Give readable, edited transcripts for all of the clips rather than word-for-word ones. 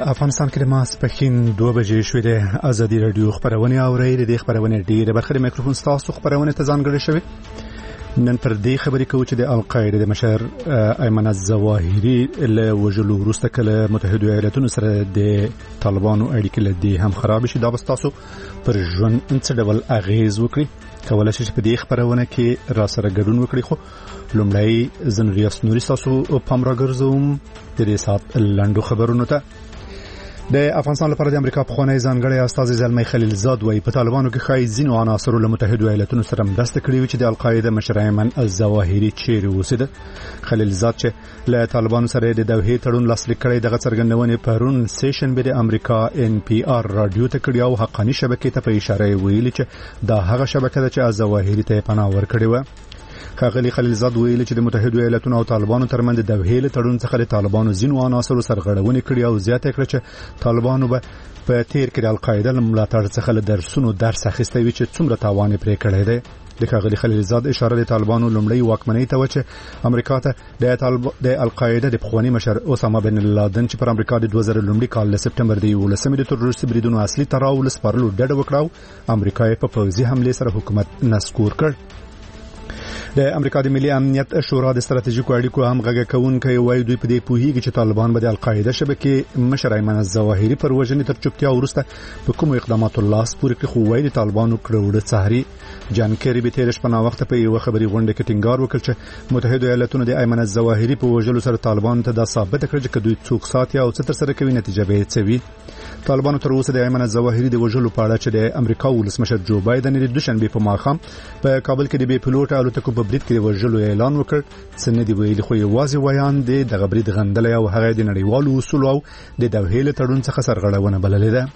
افغانستان کې د ماسپښین 2 بجې شوې ده. ازادي رادیو خبرونه اوري. د خبرونه ډیره برخه د میکروفون تاسو خبرونه ته ځانګړې شوې. نن پر دې خبرې کوو چې د القاعده د مشر ایمن الظواهري له وجلو وروسته کله متحده ایالاتونو سره د طالبانو اړیکې لدی هم خراب شي. دا بس تاسو پر ژوند څه ډول اغیز وکړي کولای شي په دې خبرونه کې را سره ګډون وکړي. خو لومړی زنریاس نوري تاسو پام راګرځوم د دې سات لاندو خبرونو ته. د افغانستان لپاره د امریکا پخوانی ځانګړی استاذ زلمی خلیلزاد وايي په طالبانو کې خای ځینو عناصرو له متحده ایالاتونو سره مرسته کړې وي چې د القاعده مشر ایمن الظواهري چیرې اوسېده. خلیلزاد چې له طالبانو سره د دوحې تړون لاسلیک کړی دغه څرګندونې پرون سیشن به د امریکا NPR رادیو ته کړی او حقانی شبکې ته په اشاره ویلي چې دا هغه شبکه ده چې الظواهري ته پناه ورکړې و. ښاغلي خلیلزاد ویلي چې د متحده ایالاتونو او طالبانو ترمنځ د دوحې له تړون څخه د طالبانو ځینو عناصرو سرغړونې کړې او زیاته کړې چې طالبانو به په تیر کې د القاعده له ملاتړ څخه له درسونو درس اخیستی وي چې څومره تاوان پرې کړی دی. د ښاغلي خلیلزاد اشاره د طالبانو لومړی واکمنۍ ته و چې امریکا ته د القاعده د پخوانی مشر اسامه بن لادن چې پر امریکا د 2000 کال له سپټمبر د 11 د تروریستي بریدونو اصلي تراول سپارلو ډډه وکړه. امریکا په پوځي حمله سره حکومت نسکور کړ. د امریکا د ملي امنیت شورا د ستراتیژیکو اړیکو هم غږ کوونکی وایي دوی په دې پوهیږي چې طالبان به د القاعده شبکې مشر ایمن الظواهري پر وژنې تر چوپتیا وروسته په کوم اقداماتو لاس پورې کړی. خو وایي د طالبانو کړوړه سحري جان کیری به تیر شپه وخت په یو خبري غونډه کې ټینګار وکړ چې متحده ایالاتونو د ایمن الظواهري په وژلو سره طالبان ته دا ثابت کړ چې دوی څوک ساتي او څه تر سره کوي نتیجه به څه وي. طالبانو تر اوسه د ایمن الظواهري د وژلو په اړه چې د امریکا ولسمشر جو بایدن د دوشنبه په ماښام په کابل کې د بي پلوټ الوتکو په برید کې د وژلو اعلان وکړ. څنګه دی ویلي خو یوازې ویان دی د غبرید غندلې او هغه د نړیوالو اصول او د دوحې له تړون څخه سرغړونه بللې ده.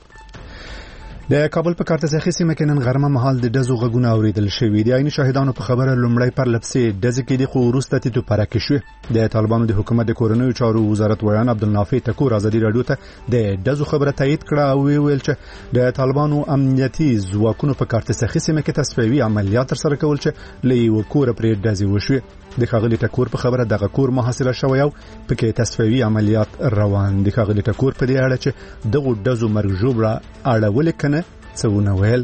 د کابل په کارتزخی سیمه کې نن غرمه مهال د دزو غږونه اوریدل شوې دي. عیني شاهدانو په خبره لومړی پر لپسې دزې کې د خو وروسته تیتو پرکې شو. د طالبانو د حکومت د کورنیو چارو وزارت ویان عبدالنافع تکور ازادي رادیو ته د دزو خبره تایید کړه او ویل چې د طالبانو امنیتي ځواکونو په کارتزخی سیمه کې تصفیوي عملیات ترسره کول چې لې وکور پرې دزې وشوي. د ښاغلي ټکور په خبره دغه کور محاصره شوی او پکې تصفیوي عملیات روان دي. ښاغلي ټکور په دې اړه چې دغه دزو مرګ جوړه اړول کنه څونه ویل.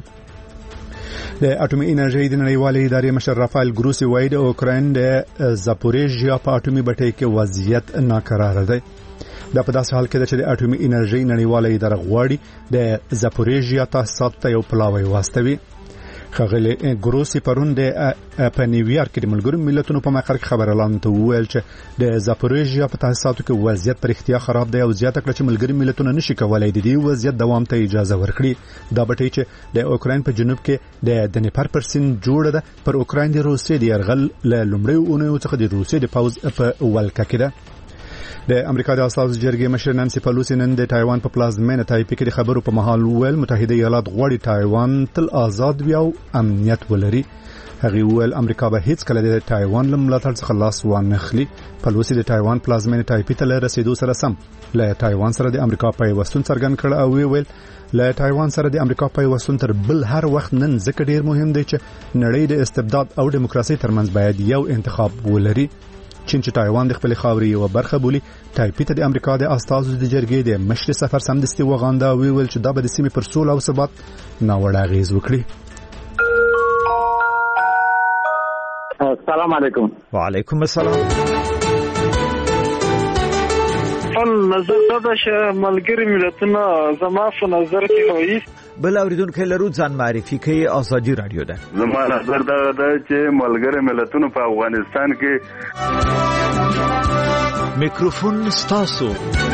د اټومي انرژي د نړیوالې ادارې مشر رافایل ګروسی وایي د اوکراین د زاپوریژیا په اټومي بټۍ کې وضعیت ناکراره دی. دا په داسې حال کې چې د اټومي انرژي نړیوالې اداره غواړي د زاپوریژیا تاسیسات ته یو پلاوی واستوي. ښاغلي ګروسی پرون د په نیویارک کې د ملګرو ملتونو په مقر کې خبر اعلان ته ویل چې د زاپوریژیا په تاسیساتو کې وضعیت پر اختیار خراب دی او زیاته کړ چې ملګري ملتونه نشي کولای د دې وضعیت دوام ته اجازه ورکړي. دا بټۍ چې د اوکراین په جنوب کې د دنیپر پر سیند جوړه ده پر اوکراین د روسیې د يرغل له لومړۍ اونیو څخه د روسیې د پوز په ولکه کې ده. د امریکا د اساس جرګې مشر نانسي پلوسی نن د تایوان په پلازمینه تایپی کې د خبرو په محل ویل متحده ایالات غواړي تایوان تل آزاد وي او امنیت ولري. هغه ویل امریکا به هیڅ کله د تایوان له ملاتړ څخه لاس وانخلي. پلوسی د تایوان پلازمینه تایپی ته رسیدو سره سم له تایوان سره د امریکا پیوستون څرګند کړ او ویل له تایوان سره د امریکا پیوستون تر بل هر وخت نن ځکه ډیر مهم دی چې نړۍ د استبداد او دیموکراسي ترمنځ باید یو انتخاب ولري. چین چې تایوان د خپل خاورې یو برخه بولي تایپی ته د امریکا د استازو د جرګې د مشر سفر سمدستي وغاندا ویل چې دا به د سیمې پر سول او ثبات ناوړه اغیز وکړي. السلام علیکم. وعلیکم السلام. نظر دا چې ملګری ملتونه زما په نظر کې وایي بل اوریدونکو لرو ځان معرفي کوي ازادي رادیو ده. زما نظر دا چې ملګری ملتونه په افغانستان کې میکروفون ستاسو.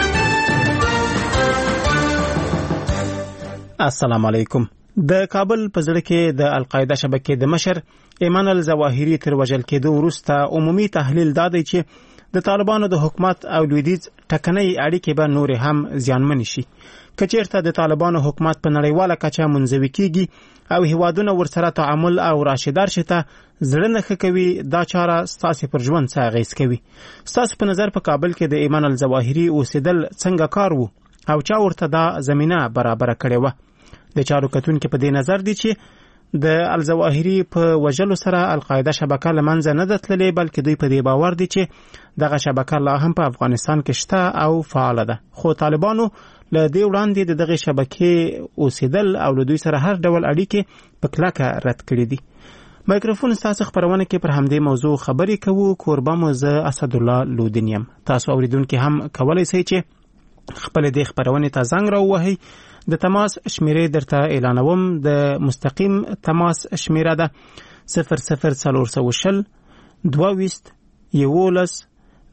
السلام علیکم. د کابل په ځړ کې د القاعده شبکې د مشر ایمن الظواهري تر وژل کېدو وروسته عمومي تحلیل دا دی چې د طالبانو د حکومت او لویدیځ ټکنۍ اړیکې به نور هم زیانمن شي. کچېرته د طالبانو حکومت په نړیواله کچه منزوي کیږي او هیوادونه ورسره تعامل او راشدار شته زړه نه کوي دا چاره ستاسو پر ژوند څه اغیز کوي. ستاسو په نظر په کابل کې د ایمن الظواهري اوسېدل څنګه کار وو او چا ورته دا زمينه برابر کړې و؟ د چارو کتونکو په دې نظر دي چې د الظواهري په وجلو سره القاعده شبکه لمنځه نه دتللې بلکې دوی په دې باور دي چې دغه شبکه لا هم په افغانستان کې شته او فعال ده. خو طالبانو له دې وړاندې دغه شبکې اوسېدل او له دوی سره هر ډول اړیکې په کلکه رد کړې دي. مایکروفون ستاسو خبرونه کې پر همدې موضوع خبرې کوو. کوربه مو زه اسد الله لودنیم. تاسو اوریدونکو هم کولای شئ چې خپل د خبرونه ته زنګ راووهئ. د تماس شمیرې درته اعلانوم. د مستقیم تماس شمیره ده 00420 22 11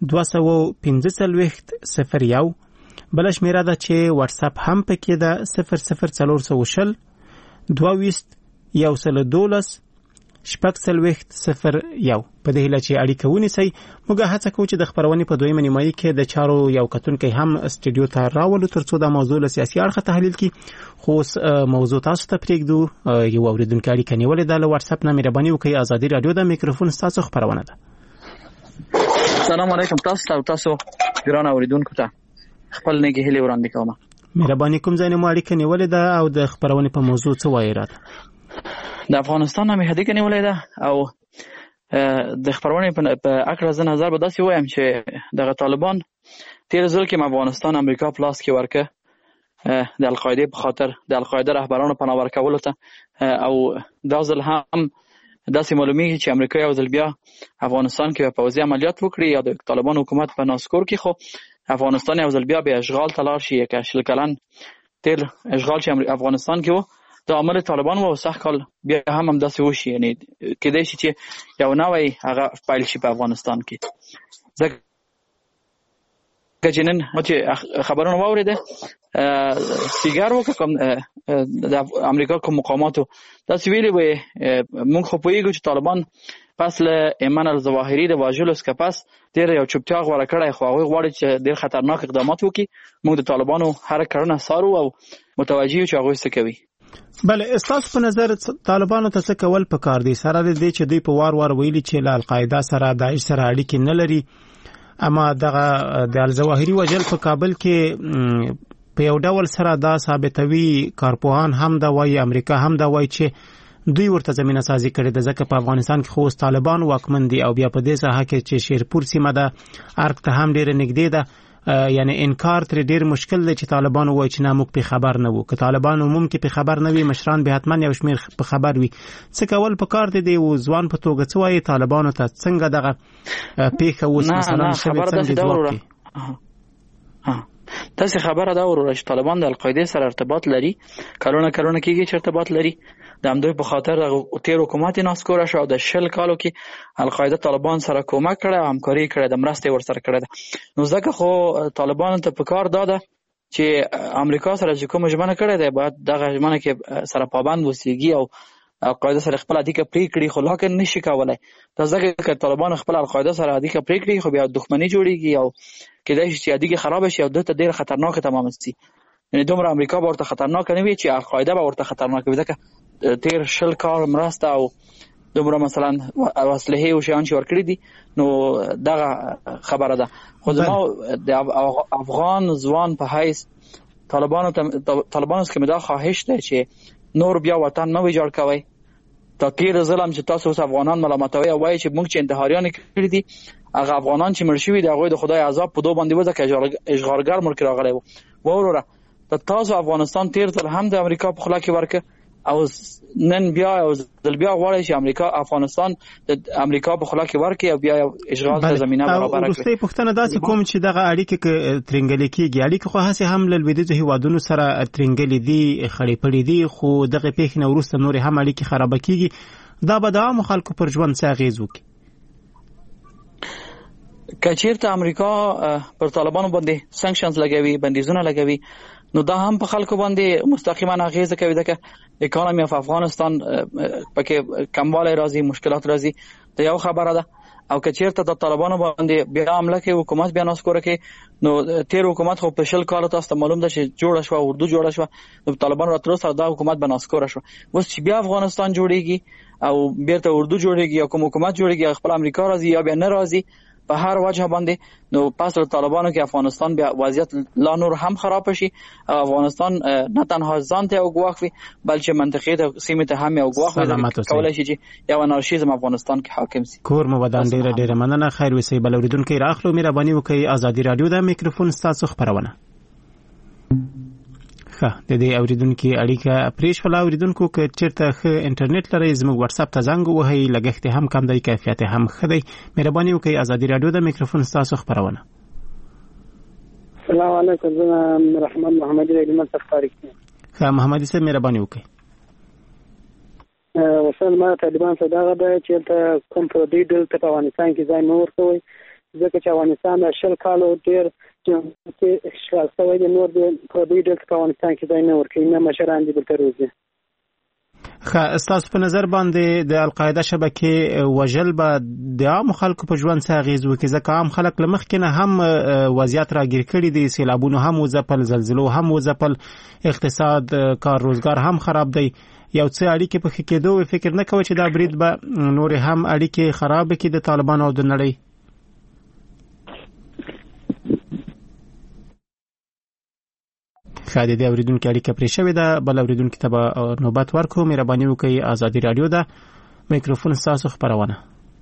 245 بل شمیره ده چې واتس اپ هم پکې ده 00420 22 11 شپږ01 په دې هیله چې اړیکه ونیسئ. موږ هڅه کوو چې د خبرونې په دویمه نیمایي کې د چارو یو کتونکی هم استودیو ته راولو ترڅو دا موضوع له سیاسي اړخه تحلیل کړي. خو موضوع تاسو ته پرېږدو. یو اورېدونکی اړیکه نیولې ده له واتس اپ نه. مهرباني وکړئ. ازادي راډیو د میکروفون ستاسو خبرونه ده. سلام علیکم. تاسو ګران اوریدونکو ته خپل نیکی هیلې وړاندې کوم. مهرباني کوم ځای نه مو اړیکه نیولې ده او د خبرونې په موضوع څه وایي راته؟ د افغانستان نه مې هدیه نیولې ده او د خبرونې په اکړه زه نظر به داسې وایم چې دغه طالبان تیر ځل کې افغانستان امریکا پلاس کې ورکه د القاعده په خاطر د القاعده رهبرانو پناه ورکولو ته او دا ځل هم داسې معلومیږي چې امریکا یو ځل بیا افغانستان کې پوځي عملیات وکړي یا د طالبان حکومت په ناسکور کې خو افغانستان یو ځل بیا به اشغال ته لاړ شي. یک شل کلن تیر اشغال چې افغانستان کې و د عمل طالبان و سخت کال بیا هم داسې وشي. یعنی کېدای شي چې یو نوی هغه پیل شي په افغانستان کې. ځکه چې نن چې خبرونه واورېده سیګار وکم د امریکا کوم مقاماتو داسې ویلي وي موږ خو پوهېږو چې طالبان پس له ایمن الظواهري د واژلو څخه پس ډېر یو چوپتیا غوره کړی خو هغوی غواړي چې ډېر خطرناک اقدامات وکړي. موږ د طالبانو هر کړنه څارو او متوجه یو چې هغوی څه کوي. بله استاسو په نظر طالبانو ته څه کول پکار دي سره د دې چې دوی په وار وار ویلي چې له القاعده سره داعش سره اړیکې نه لري اما دغه د الظواهري وجل په کابل کې په یو ډول سره دا ثابتوي کارپوهان هم دا وایي امریکا هم دا وایي چې دوی ورته زمينه سازي کړې ده ځکه په افغانستان کې خو طالبان واکمن دي او بیا په دې ساحه کې چې شیرپور سیمه ده ارګ ته هم ډېر نږدې ده. یعنی انکار تر ډیر مشکل دی چې طالبان وایي چې نه موږ په خبر نه وو. که طالبان عموم کې په خبر نه وي مشران به حتما یو شمیر په خبر وي. څه کول په کار دی او ځوان په توګه څه وایي طالبانو ته څنګه دغه پیښه اوس مثلا شوه څنګه جوړ تاسو خبره دا وروره چې طالبان د القاعده سره ارتباط لري کلونه کېږي چې ارتباط لري. د همدوی په خاطر د تیر حکومت ناسکوره شو د شل کالو کې القاعده طالبان سره کومک کړي او همکاري کړي د مرستې ورسره کړي. نو ځکه خو طالبان ته په کار داده چې امریکا سره چې کوم ژمنه کړي ده باید دغه ژمنه کې سره پابند وسیږي او القاعده سره خپل اړیکه پرې کړي خو لکه نشي کولای. دا ځکه چې طالبان خپل القاعده سره اړیکه پرې کړي خو بیا دښمنی جوړیږي او کېدای شي چې اړیکه خراب شي او دته ډیر خطرناک تمام شي. یعنی دومره امریکا به ورته خطرناک نه وي چې القاعده به ورته خطرناک وي ځکه تیر شل کال مرسته او دومره مثلا وسلې او شیان چې ورکړي دي. نو دغه خبره ده. خو زما د افغان ځوان په حیث طالبانو څخه دا خواهش ده چې نور بیا وطن نه وي جوړ کوي. تا تیر ظلم چې تاسو افغانان ملامتوي او وایي چې موږ چې انتحاریان کړی دي هغه افغانان چې مرشوي دي هغه د خدای عذاب په دوه باندې وځه کې اشغالګر ملک راغلی وو. وروره تاسو افغانستان تیر ځل هم د امریکا په خلا کې ورکه او نن بیا او ځل بیا غواړي چې افغانستان د امریکا په خلا کې ورکه او بیا اشغال ته زمينه برابر کړي. وروستي پښتنه داسې کوم چې دغه اړیکې ترنګلې کیږي اړیکې خو هڅه هم له لویدیځو هیوادونو سره ترنګلې دي خړې پړې دي خو دغه پیښ نه وروسته نور هم اړیکې خراب کیږي. دا به د عام خلکو پر ژوند څه اغیز وکړي؟ کچیرته امریکا پر طالبانو باندې سانکشنز لګوي بندیزونه لګوي نو دا هم په خلکو باندې مستقیما اغیزه کوي ځکه اکانومي اف افغانستان پکې کموالی راځي مشکلات راځي دا یو خبره ده. او کچیرته د طالبانو باندې بیا عمله کوي حکومت بیا ناسکوره کوي نو تیر حکومت خو په شل کال تاسو معلوم ده چې جوړه شو اردو جوړه شو نو طالبانو راتلو سره دا حکومت به ناسکوره شو. اوس چې بیا افغانستان جوړیږي او بیرته اردو جوړیږي او کوم حکومت جوړیږي خپل امریکا راځي یا بیا نه راځي په هر وجه باندې نو پس له طالبانو کې افغانستان بیا وضعیت لا نور هم خراب شي. افغانستان نه تنها ځان ته وګواخ وي بلکې منطقې ته سیمه ته هم وګواخ وي کولای شي چې یو انارشیزم افغانستان کې حاکم شي. کور مو ودان ډیره مننه. خیر وسی بل اوریدونکو راخلو مهرباني وکړئ. ازادي رادیو د میکروفون ستاسو خبرونه د دې اوریدونکو اړیکه پریش ولا اوریدونکو ک چیرته ښه انټرنیټ لري زموږ واتس اپ ته زنګ وهي لګښت هم کم دی کیفیت هم خدای مهرباني وکړئ ازادي رادیو د میکروفون تاسو خبرونه السلام علیکم زه رحمان محمد علی منصف طارق محمد صاحب مهرباني وکړئ وصل ما طالبان صداغه ده چې ته کوم پردي دلته په افغانستان کې ځای نور کوي ځکه چې افغانستان د شل کالو ډیر چې اشغال شوی دی نور د پردي دلته په افغانستان کې ځای نور کوي نه مشران دي بلته روزي استاد په نظر باندې د القاعده شبکې وجل به د عام خلکو په ژوند څه اغیز وکړي ځکه عام خلک لمخ کې نه هم وضعیت راګیر کړي دي سیلابونو هم وځپل زلزلو هم وځپل اقتصاد کار روزګار هم خراب دی یو څه اړیکې په کېدو فکر نه کوي چې دا برید به نور هم اړیکې خراب کړي د طالبانو او د نړۍ خاطر دې اوریدونکو اړیکه پرې شوې ده بل اوریدونکو ته به نوبت ورکو مهرباني وکړئ ازادي رادیو ده میکروفون تاسو خبرونه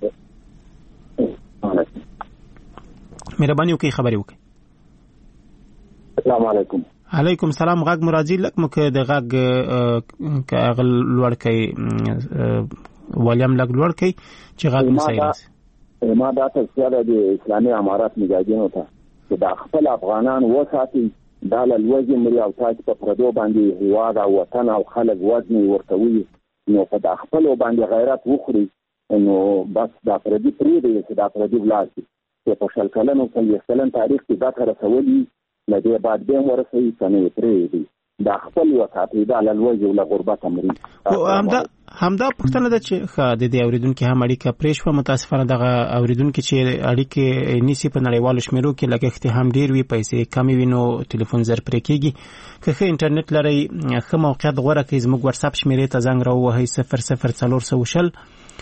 مهرباني وکړئ خبري وکړئ السلام علیکم علیکم سلام غږ مراجع لکه مکه د غږ کاغل لوړ کوي ولیم لګ لوړ کوي چې غږ مسایل ما دا تصویر د اسلامي امارات مجاهدینو ته چې د خپل افغانان وساتي دا لوځي مری او تاج په پردو باندې هوا دا وطن او خلک وزن ورتوي نو په خپل باندې غیرت وخوري نو بس دا پردي پریدي چې دا پردي ولاسي په شل کلنو په یسلن تاریخ کې دا تر رسولي لدې بعد به ورسې څنګه پریدي دا خپل وساتي دا لوځي ول غربت امري همدا پښتنه د چې د دې اوریدونکو هم اړیکه پریښو متاسفانه دغه اوریدونکو چې اړیکه نیسی په نړیوالو شمیرو کې لګښت هم ډیر وي پیسې کم وي نو ټلیفون زر پرې کیږي که انټرنیټ لري ښه موقعیت غوړه کوي زموږ واتس اپ شمیرې ته زنګ راوهي 00400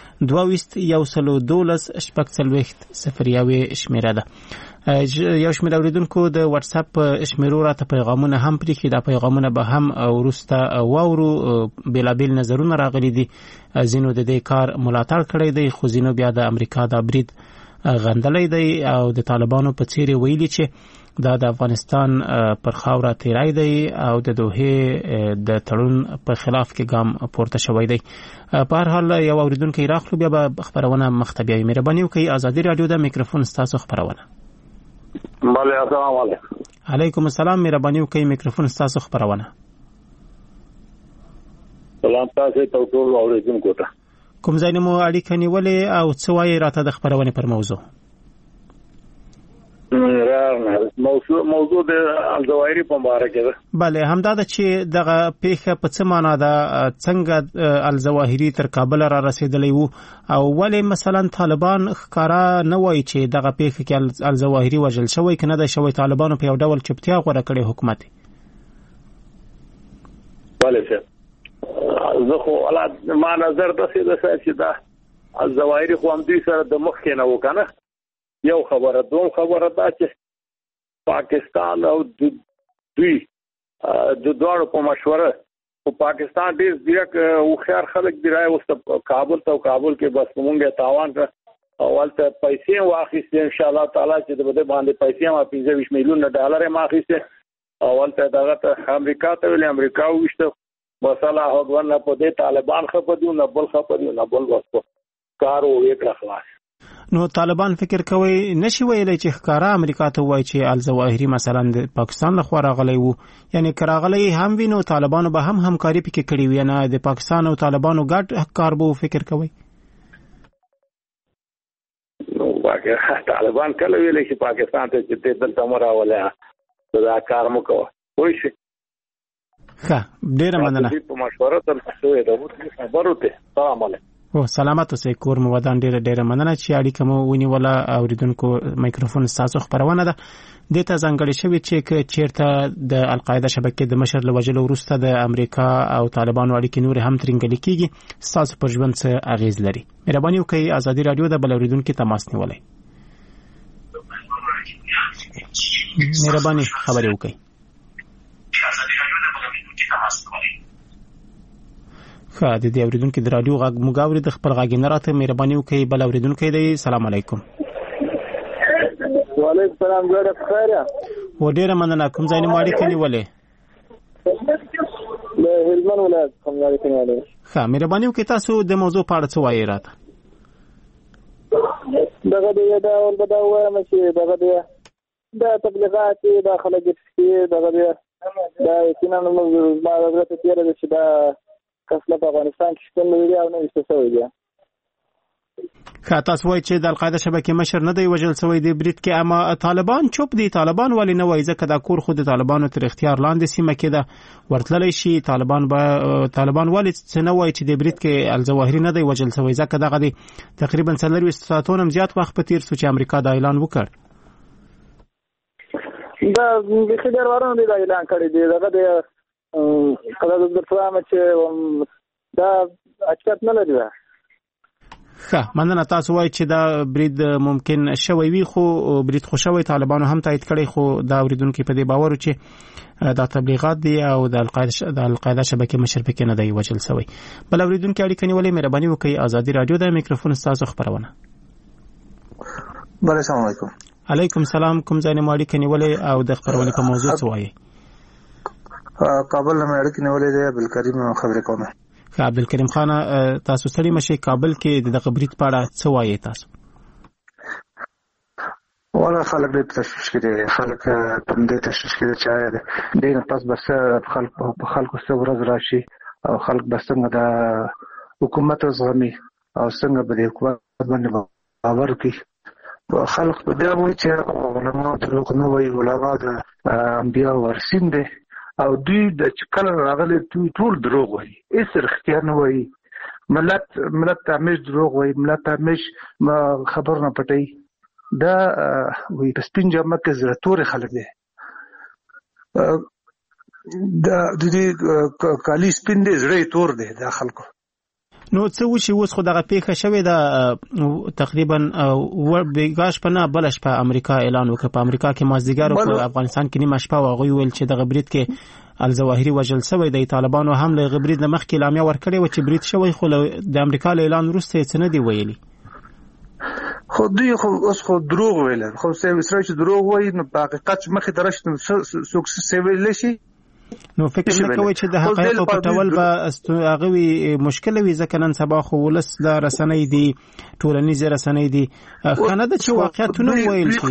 2212 شپږ څلوېښت 01 شمیره ده یو شمېر اوریدونکو د واتس اپ شمیرو راته پیغامونه هم پرېږدي دا پیغامونه به هم وروسته واورو بیلابیل نظرونه راغلي دي ځینو د دې کار ملاتړ کړی دی خو ځینو بیا د امریکا د برید غندلی دی او د طالبانو په څیر ویلي چې دا د افغانستان پر خاوره تیرای دی او د دوحې د تړون په خلاف کې ګام پورته شوی دی په هر حال یو اوریدونکو راخلو بیا به خبرونه مختبیوي مهرباني وکړئ ازادي رادیو د میکروفون تاسو خبرونه بله السلام علیکم علیکم السلام مهرباني وکړئ میکروفون تاسو خبرونه سلام تاسو ته ټول اوریدونکو ته کوم ځای مو اړیکه نیولې او څه وایي راته د خبرونه پر موضوع موضوع د الجواهری په اړه کې ده bale همدا د چې دغه پیښه په څه معنا ده څنګه الجواهری تر کابل را رسیدلی وو او ولې مثلا طالبان ښکارا نه وایي چې دغه پیښه کې الجواهری وجل شوی کنه د شوی طالبانو په یو ډول چپتیا غوړه کړي حکومت bale څه زه خو ما نظر د څه چې دا الجواهری خو هم دې سره د مخ کې نه وکنه یو خبره دوم خبره دا چې پاکستان او دوی د دوړو په مشوره په پاکستان ډیر ډیرک او خيار خلک دی راي اوس کابل ته کابل کې بس مونږه تاوان کړ اولته پیسې واخیستې ان شاء الله تعالی چې د بده باندې پیسې ما 25 میلیون ډالر ما اخیسته اولته دغه امریکا ته ویل امریکا وشته مسله هغه په دې طالبان خپدو نه بل خپدو نه بل وسو کارو یک خلاص نو طالبان فکر کوي نشي ویلای چې ښکارا امریکا ته وایي چې الجواهری مثلا د پاکستان له خوا راغلی وو یعنی کراغلی هم وینو طالبانو به هم همکاري پکې کړې وي نه د پاکستان او طالبانو ګډ کار به فکر کوي نو واګه طالبان کله ویلي چې پاکستان ته چې دلته مراوله دا کار مو کوي وای شي ښه ډیره مننه په مشوره تر څو دا خبرو ته سلام علیکم او سلامات اوسئ کور مو ودان ډیره مننه چې اړیکه مو ونیوله اوریدونکو میکروفون تاسو خبرونه ده د ته ځانګړی شوی چې چیرته د القاعده شبکې د مشر لوجلو وروسته د امریکا او طالبانو اړیکې نور هم ترنګل کیږي تاسو پر ژوند څه اغیز لري مهرباني وکړئ ازادي رادیو د بل اوریدونکو تماس نیولای مهرباني خبرې وکړئ خا د دې اوریدونکو د رادیو غږ مګاوري د خپل غږ نه راته مهرباني وکړئ بل اوریدونکو دی سلام علیکم وعلیکم السلام ګوره خیره و ډیره مننه کوم ځای نه ماړی کني ولې د هلمند ولایت قمداري کنيواله. ښه مهرباني وکړئ تاسو د موضوع په اړه څه وایي راته؟ دغه دی دا ول بدا وایم چې دغه دی دا تبلیغات دا خلک چې دغه دی دا یقینا موږ ما حضرت تیر دي چې دا کسله په افغانستان کې شتون لري او نه استفاده دي. که تاسو وایي چې د القاعده شبکې مشر نه دی وژل شوی دی برید کې، اما طالبان چوپ دي، طالبان ولې نه وایي ځکه دا کور خو د طالبانو تر اختیار لاندې سیمه کې ده ورتللی شي. طالبان ولې څه نه وایي چې د برید کې الظواهري نه دی وژل شوی ځکه دغه دی تقریبا 40 ساعتونه زیات وخت په تیر شو چې امریکا دا اعلان وکړ. دا د خبر ورونه دی اعلان کړی دی دغه د قرارداد د فرامه چې دا اچت نه لري. ښه مننه. تاسو وایي چې دا برید ممکن شوی وي خو برید خو شوی طالبانو هم تایید کړی خو دا اوریدونکو په دې باور چې دا تبلیغات دي او د القاعده شبکې مشر پکې نه دی وژل شوی. بل اوریدونکو اړیکه نیولې مهرباني وکړئ. آزادي رادیو د میکروفون تاسو خبرونه. بله السلام علیکم. علیکم السلام. کوم ځای نه اړیکه نیولې او د خبرونه په موضوع څه وایي؟ کابل نه اړیکه نیولې ده. عبدالکریم خبرې کوم. عبدالکریم خان تاسو ستړي مشي کابل کې د برید په اړه څه وایي تاسو؟ ولا خلک دې تشویش کړي، خلک دې تشویش کړي چې دې نه پس بس خلکو څو ورځ راشي او خلک بس څنګه د حکومت زغمي او څنګه به د حکومت باندې باور کوي. خلک په دې وایي چې علماء دروغ نه وایي، علماء د انبیا ورسین دي او دوی د کله راغلي ټول دروغ وایي، هیڅ اختیار نه وایي. ملت ته همیش دروغ وایي، ملت ته همیش خبر نه پټوي. دا وایي په سپین جامه کې زړه تورې خلک دي، د دې کالي سپین دي زړه تور دي دا خلکو. نو څه وشي اوس خو دغه پیښه شوې ده تقریبا بیګاش په نه بلش په امریکا اعلان وکړ. په امریکا کې مازدیګر او په افغانستان کې نیمه شپه واغوي ویل چې دغه برید کې الظواهري وژل شوی دی. طالبانو هم له برید نه مخکې اعلامیه ورکړې و چې برید شوی خو د امریکا له اعلان وروسته څه نه دی ویلي. خو دوی اوس خو دروغ ویل، خو اسرائیل چې دروغ وایي نو په حقیقت مخې درشت څوک څه ویل شي. نو فکر نه کوي چې د حقایقو پټول به هغه وی مشکل وي ځکه نن سبا خو ولس د رسنۍ دي، ټولنیز رسنۍ دي، خانه د چې واقعیتونه ویل شي.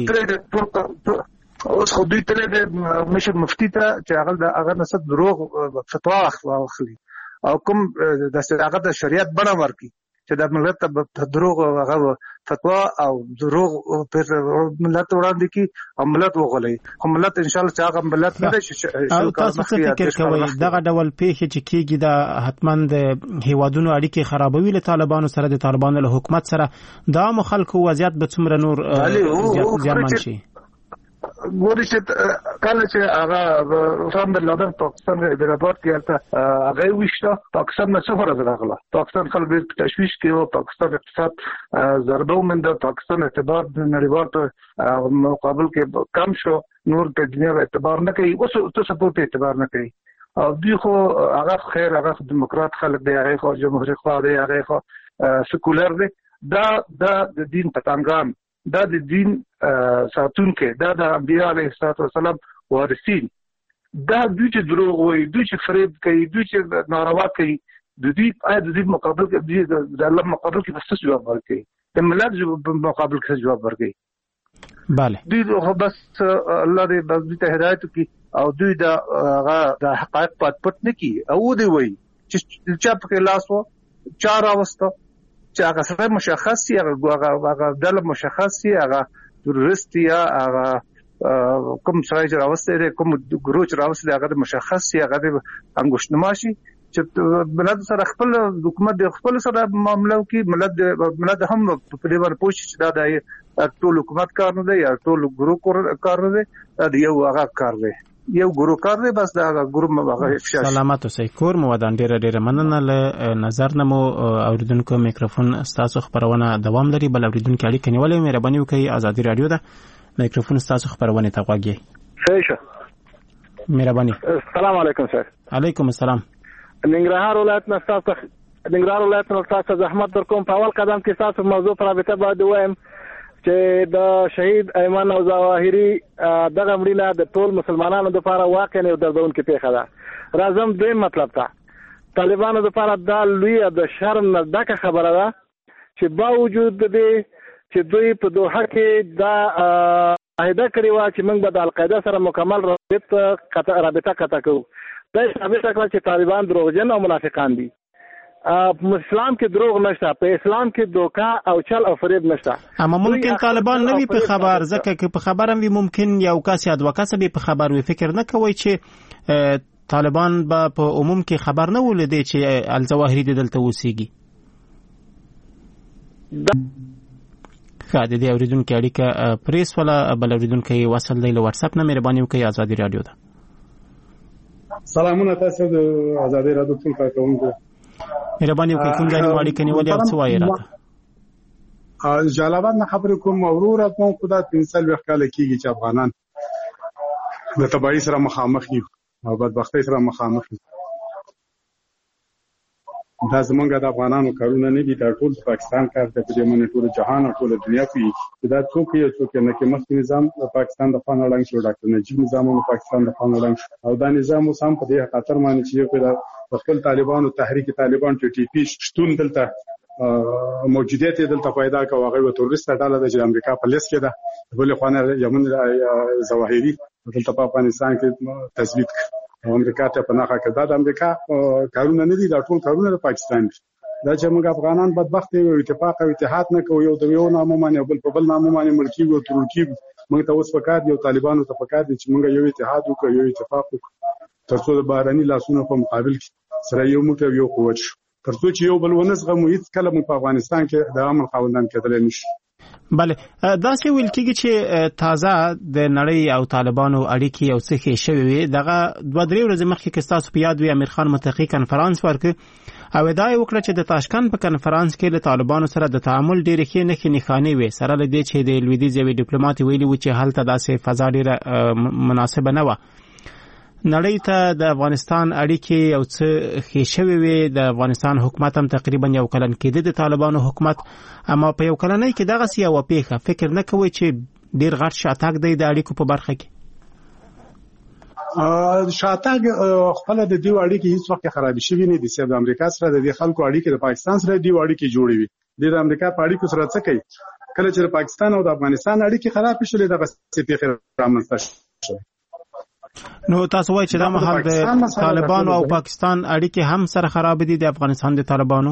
اوس خو دوی ته د مشر مفتی ته چې هغه نسب دروغ فتوا واخلي او کوم د هغه د شریعت بڼه ورکړي چې د ملت ته دروغ هغه فتوا او دروغ پر ملت وړاندې کی او ملت وغولي. خو ملت ان شاء الله چې هغه ملت نه شي. تاسو څه فکر کوئ دغه ډول پیښې چې کیږي دا حتما د هیوادونو اړیکې خرابوي له طالبانو سره، د طالبانو له حکومت سره د عام خلکو وضعیت به څومره نور زیانمن شي؟ ګوري چې کله چې هغه فاندر لادر پاکستان د رپورت کې هغه وشته پاکستان نه سفر راغله. پاکستان خلک تشویش کې او پاکستان اقتصاد ضربه ومنده، پاکستان اعتبار د نړیوال په مقابل کې کم شو، نور په دنیا اعتبار نه کوي، اوس ته سپورټ اعتبار نه کوي. او دوی خو هغه خیر هغه دیموکرات خلک دی، هغه خو جمهوریت خوا دی، هغه خو سکولر دی. دا د دین پتنګان، دا د دین ساتونکو، دا د انبیاء علیه السلام وارثین. دا دوی چې دروغ وایي، دوی چې فریب کوي، دوی چې ناروا کوي، د دې مقابل کې د الله مقابل کې څه جواب ورکوي، د ملت مقابل کې جواب ورکوي. bale دوی خو بس الله دې بس دې ته هدایت وکړي او دوی د حقایق پټ نه کړي او دی وایي چې چا په لاس و چا راوسته چې هغه سره مشخص شي، هغه ډله مشخص شي، هغه تروریست یا هغه کوم ځای چې راوسته کوم ګروه چې راوسته هغه مشخص شي، هغه انګوشتنما شي چې بلد سره خپل حکومت د خپل سره معاملو کې ملت هم په دې باندې پوښتنه چې دا د ټول حکومت کار نه دی یا ټول ګروه کار نه دی، دا یو هغه کار دی، یو ګروه کار دی، بس دا ګروه هغه افشا. سلامات اوسئ. کور مو ودان ډېر مننه. له نظر نه مو اوریدونکو میکروفون تاسو خبرونه دوام لري. بل اوریدونکو اړیکه نیولې مهرباني وکړئ. آزادي رادیو ده میکروفون تاسو خبرونه ته غوږی. ښه مهرباني. السلام علیکم سر. علیکم السلام. ننګرهار ولایت نه تاسو زحمت در کوم. په اول قدم کې تاسو موضوع پر رابطه باندې وایم چې د شهید ایمن او ظواهري دغه مړینه د ټول مسلمانانو لپاره واقعا یو دردونکې پیښه ده. راځم دوی مطلب ته طالبانو لپاره دا لوی د شرم نه ډکه خبره ده چې باوجود دې چې دوی په دوحه کې دا معاهده کړې وه چې موږ به د القاعده سره مکمل رابطه قطع کوو. دا ثابته کړه چې طالبان دروغجن او منافقان دي. په اسلام کې دروغ نشته، په اسلام کې دوکا او چل او فریب نشته. اما ممکن طالبان نه وي په خبر، ځکه چې په خبر هم وي ممکن یو کس یا دوه کس به په خبر وي. فکر نه کوي چې طالبان به په عموم کې خبر نه ولدي چې الظواهري دلته اوسېږي. د دې اوریدونکو اړیکه پریس ولا بل اوریدونکو وصل دی له واتس اپ نه. مهرباني وکړئ ازادي رادیو ته. سلامونه تاسو د ازادي رادیو څخه کوونکو. مهرباني وکړئ کوم ځای نه اړیکه نیولې او څه وایي راته؟ جلال آباد نه خبرې کوم. ورور ته مو خدای 300 کال کېږي چې افغانان د تبعیض سره مخامخ دي او بدبختۍ سره مخامخ دي. دا زمونږ د افغانانو کارونه نه دي، دا ټول پاکستان کار دی. په دې باندې ټول جهان او ټول دنیا کوي. دا څوک یې څوک نه کې مخکې نظام د پاکستان د خان وړاندې شو، ډاکټر نجیب نظام د پاکستان د خان وړاندې شو او دا نظام اوس هم په دې خاطر باندې چې په خپل طالبانو تحریک طالبان ټي پی شتون دلته موجودیت دلته پیدا کوي. هغه تروریست ډله د امریکا په لیست کې ده. بل خو یمن ظواهري دلته په افغانستان کې تثبیت امریکا ته پناه کړه. د امریکا کارونه نه دي، دا ټول کارونه د پاکستان دي. دا چې موږ افغانان بدبخت یو اتفاق او اتحاد نه کوو، یو د یو نامو باندې بل په بل نامو باندې ملکی او ترکی. موږ ته اوس پکار دی طالبانو ته پکار دي چې موږ یو اتحاد وکړو، یو اتفاق وکړو ترڅو د بهرني لاسونو په مقابل کې سره یو موټی یو قوت شو، ترڅو چې یو بل ونزغمو. هیڅ کله موږ په افغانستان کې د امن خاوندان کېدلی نشو. بله دا څه ویل کېږي چې تازه د نړۍ او طالبانو اړیکې یو څه ښې شوې وې. دغه 2-3 ورځې مخکې که ستاسو په یاد وي امیر خان متقي کنفرانس ورکړ او ادعا یې وکړه چې د تاشکند په کنفرانس کې له طالبانو سره د تعامل ډېرې ښې نښې نښانې وې، سره له دې چې د لویدیځ یوې ډیپلومات ویلي و چې هلته داسې فضا ډېره مناسبه نه وه. نړۍ ته د افغانستان اړیکې یو څه ښې شوې وې. د افغانستان حکومت هم تقریبا یو کلن کېده د طالبانو حکومت، اما په یو کلنۍ کې دغسې یوه پیښه فکر نه کوئ چې ډېر غټ شاتګ دی د اړیکو په برخه کې؟ شاتګ خپل د دې اړیکې هیڅ وخت خرابې شوې نه دي. چې د امریکا سره د خلکو اړیکې د پاکستان سره د اړیکې جوړې وي. د امریکا په اړیکو سره څه کوي؟ کله چې پاکستان او د افغانستان اړیکې خراب شولې دغه څه پیښه رامنځته شوه. نو تاسو وایئ چې دا مهال د طالبانو او پاکستان اړیکې هم سره خراب دي د افغانستان د طالبانو؟